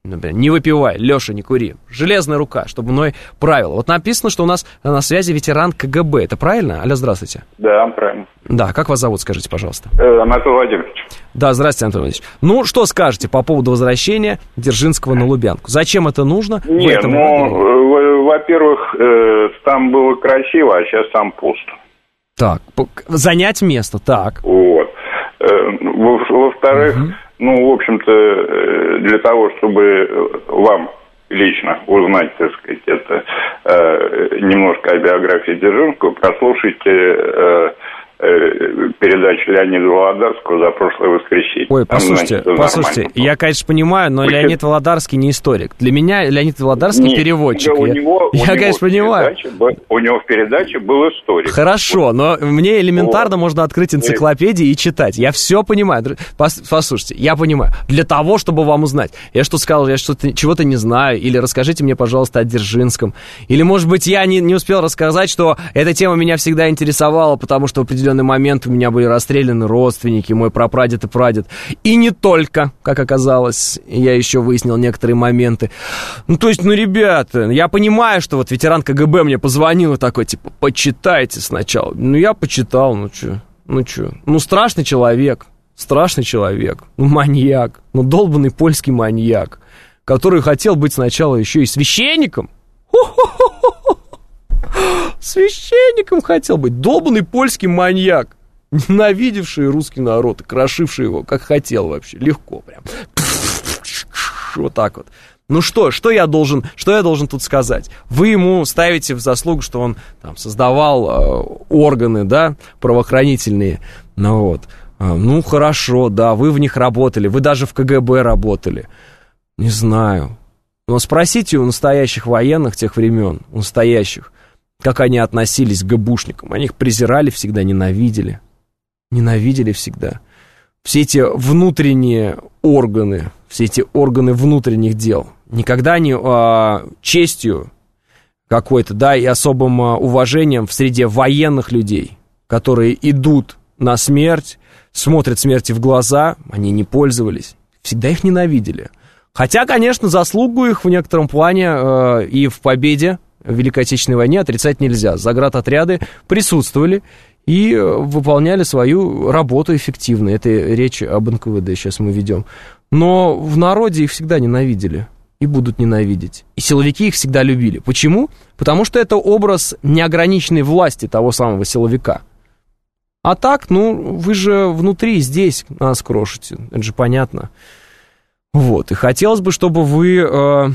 Например, не выпивай, Леша, не кури. Железная рука, чтобы мной правило. Вот написано, что у нас на связи ветеран КГБ. Это правильно? Алло, здравствуйте. Да, правильно. Да, как вас зовут, скажите, пожалуйста. Э, Анатолий Владимирович. Да, здравствуйте, Анатолий Владимирович. Ну, что скажете по поводу возвращения Дзержинского на Лубянку? Зачем это нужно? Не, ну, во-первых, э, там было красиво, а сейчас там пусто. Так, занять место, так. Вот. Э, во-вторых... Угу. Ну, в общем-то, для того, чтобы вам лично узнать, так сказать, это э, немножко о биографии Дзержинского, прослушайте э, э, передачу Леонида Володарского за прошлое воскресенье. Ой, послушайте, Там, знаете, послушайте, я, конечно, понимаю, но Почему? Леонид Володарский не историк. Для меня Леонид Володарский Нет, переводчик. У я, него, я у конечно, понимаю. У него в передаче был историк. Хорошо, вот. Но мне элементарно вот. можно открыть энциклопедии и читать. Я все понимаю. Послушайте, я понимаю. Для того, чтобы вам узнать. Я что сказал, я что-то, чего-то не знаю, или расскажите мне, пожалуйста, о Дзержинском. Или, может быть, я не, не успел рассказать, что эта тема меня всегда интересовала, потому что в определенный момент у меня были расстреляны родственники, мой прапрадед и прадед. И не только, как оказалось, я еще выяснил некоторые моменты. Ну, то есть, ну, ребята, я понимаю, что вот ветеран КГБ мне позвонил и такой, типа, почитайте сначала. Ну, я почитал, ну, что, ну, что. Ну, страшный человек, страшный человек, ну, маньяк, ну, долбанный польский маньяк, который хотел быть сначала еще и священником. Священником хотел быть, долбанный польский маньяк, ненавидевший русский народ и крошивший его, как хотел вообще, легко прям. Вот так вот. Ну что, что я должен, что я должен тут сказать? Вы ему ставите в заслугу, что он там создавал э, органы, да, правоохранительные, ну вот. А, ну хорошо, да, вы в них работали, вы даже в КГБ работали. Не знаю. Но спросите у настоящих военных тех времен, у настоящих, как они относились к ГБушникам. Они их презирали всегда, ненавидели. Ненавидели всегда. Все эти внутренние органы, все эти органы внутренних дел, никогда не а, честью какой-то, да, и особым а, уважением в среде военных людей, которые идут на смерть, смотрят смерти в глаза, они не пользовались, всегда их ненавидели. Хотя, конечно, заслугу их в некотором плане э, и в победе в Великой Отечественной войне отрицать нельзя. Заградотряды присутствовали и выполняли свою работу эффективно. Это речь об эн ка вэ дэ сейчас мы ведем. Но в народе их всегда ненавидели и будут ненавидеть. И силовики их всегда любили. Почему? Потому что это образ неограниченной власти того самого силовика. А так, ну, вы же внутри, здесь нас крошите. Это же понятно. Вот, и хотелось бы, чтобы вы э,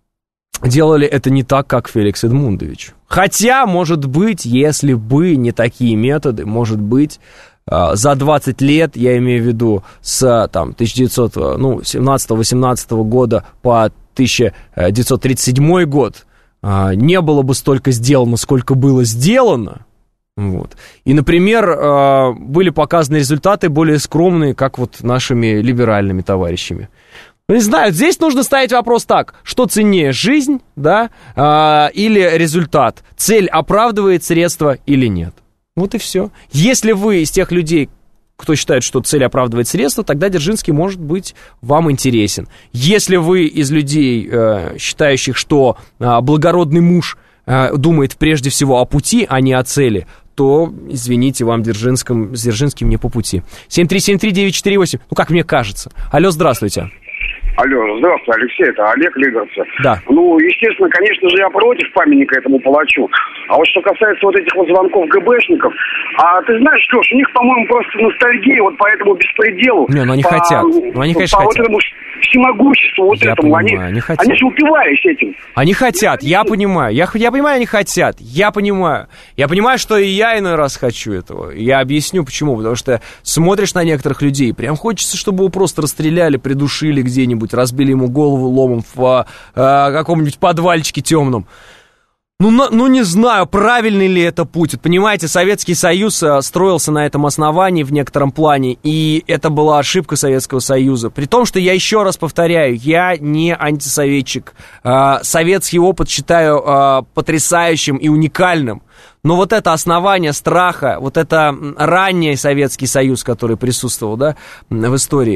делали это не так, как Феликс Эдмундович. Хотя, может быть, если бы не такие методы, может быть, э, за двадцать лет, я имею в виду с там, тысяча девятьсот семнадцатого-восемнадцатого года по тысяча девятьсот тридцать седьмой год, э, не было бы столько сделано, сколько было сделано. Вот. И, например, э, были показаны результаты более скромные, как вот нашими либеральными товарищами. Не знаю, здесь нужно ставить вопрос так, что ценнее, жизнь, да, э, или результат? Цель оправдывает средства или нет? Вот и все. Если вы из тех людей, кто считает, что цель оправдывает средства, тогда Дзержинский может быть вам интересен. Если вы из людей, э, считающих, что э, благородный муж э, думает прежде всего о пути, а не о цели, то, извините, вам Дзержинским, с Дзержинским не по пути. семь три семь три девять четыре восемь, ну, как мне кажется. Алло, здравствуйте. Алло, здравствуйте, Алексей, это Олег Лиговцев. Да. Ну, естественно, конечно же, я против памятника этому палачу. А вот что касается вот этих вот звонков ГБшников, а ты знаешь, Леш, у них, по-моему, просто ностальгия вот по этому беспределу. Не, ну они по, хотят, ну они, конечно, по хотят. вот этому всемогуществу вот я этому. Понимаю, они, они, хотят. они же упивались этим. Они хотят, я понимаю, я, я понимаю, они хотят, я понимаю. Я понимаю, что и я иной раз хочу этого. Я объясню, почему. Потому что смотришь на некоторых людей, прям хочется, чтобы его просто расстреляли, придушили где-нибудь, разбили ему голову ломом в а, каком-нибудь подвальчике темном. Ну, на, ну, не знаю, правильный ли это путь. Вот, понимаете, Советский Союз а, строился на этом основании в некотором плане, и это была ошибка Советского Союза. При том, что я еще раз повторяю, я не антисоветчик. А, советский опыт считаю а, потрясающим и уникальным. Но вот это основание страха, вот это ранний Советский Союз, который присутствовал, да, в истории,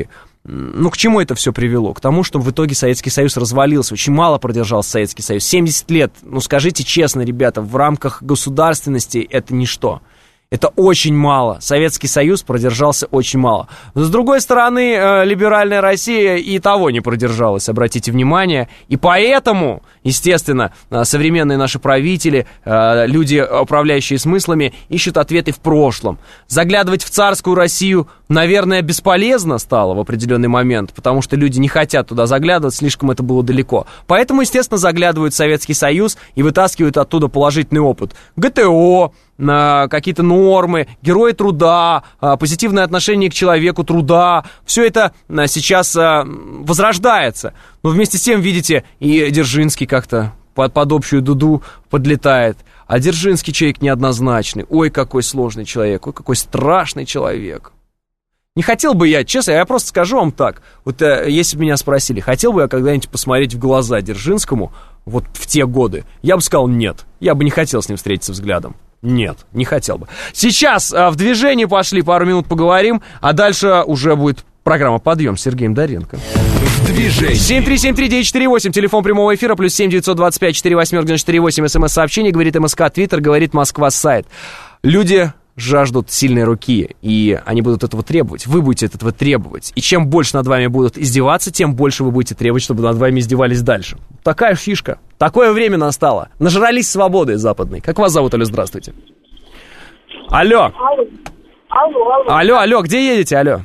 Ну, к чему это все привело? К тому, что в итоге Советский Союз развалился. Очень мало продержался Советский Союз. семьдесят лет, ну, скажите честно, ребята, в рамках государственности это ничто. Это очень мало. Советский Союз продержался очень мало. Но, с другой стороны, э, либеральная Россия и того не продержалась, обратите внимание. И поэтому, естественно, э, современные наши правители, э, люди, управляющие смыслами, ищут ответы в прошлом. Заглядывать в царскую Россию, наверное, бесполезно стало в определенный момент, потому что люди не хотят туда заглядывать, слишком это было далеко. Поэтому, естественно, заглядывают в Советский Союз и вытаскивают оттуда положительный опыт. ГТО, на какие-то нормы, герои труда, позитивное отношение к человеку труда. Все это сейчас возрождается. Но вместе с тем, видите, и Дзержинский как-то под, под общую дуду подлетает. А Дзержинский человек неоднозначный. Ой, какой сложный человек, ой, какой страшный человек. Не хотел бы я, честно, я просто скажу вам так. Вот если бы меня спросили, хотел бы я когда-нибудь посмотреть в глаза Дзержинскому вот в те годы, я бы сказал нет. Я бы не хотел с ним встретиться взглядом. Нет, не хотел бы. Сейчас а, в движении пошли, пару минут поговорим, а дальше уже будет программа «Подъем» с Сергеем Доренко. В движении. семь три семь три девять четыре восемь, телефон прямого эфира, плюс семь девятьсот двадцать пять четыре восемь девять четыре восемь, смс-сообщение, говорит МСК, Твиттер, говорит Москва, сайт. Люди жаждут сильной руки, и они будут этого требовать. Вы будете этого требовать. И чем больше над вами будут издеваться, тем больше вы будете требовать, чтобы над вами издевались дальше. Такая фишка. Такое время настало. Нажрались свободы западной. Как вас зовут, алло, здравствуйте? Алло. Алло. Алло, алло. Алло, алло, где едете, алло?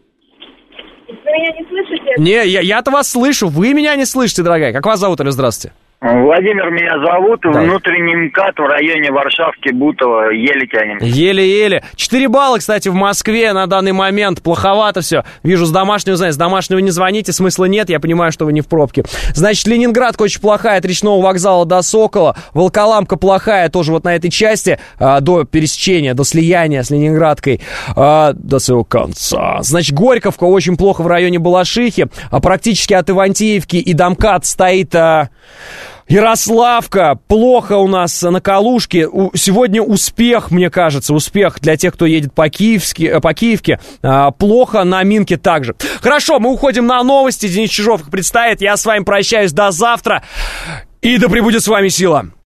Вы меня не слышите? Не, я, я-то вас слышу, вы меня не слышите, дорогая. Как вас зовут, алло, здравствуйте? Владимир меня зовут, да. Внутренний МКАД в районе Варшавки, Бутово, еле тянем. Еле-еле. Четыре балла, кстати, в Москве на данный момент, плоховато все. Вижу, с домашнего, знаете, с домашнего не звоните, смысла нет, я понимаю, что вы не в пробке. Значит, Ленинградка очень плохая, от Речного вокзала до Сокола, Волоколамка плохая, тоже вот на этой части, а, до пересечения, до слияния с Ленинградкой, а, до своего конца. Значит, Горьковка очень плохо в районе Балашихи, а практически от Ивантеевки и до МКАД стоит... А, Ярославка, плохо у нас на Калужке. Сегодня успех, мне кажется, успех для тех, кто едет по, Киевске, по Киевке. Плохо на Минке также. Хорошо, мы уходим на новости. Денис Чижов их представит. Я с вами прощаюсь до завтра. И да пребудет с вами сила.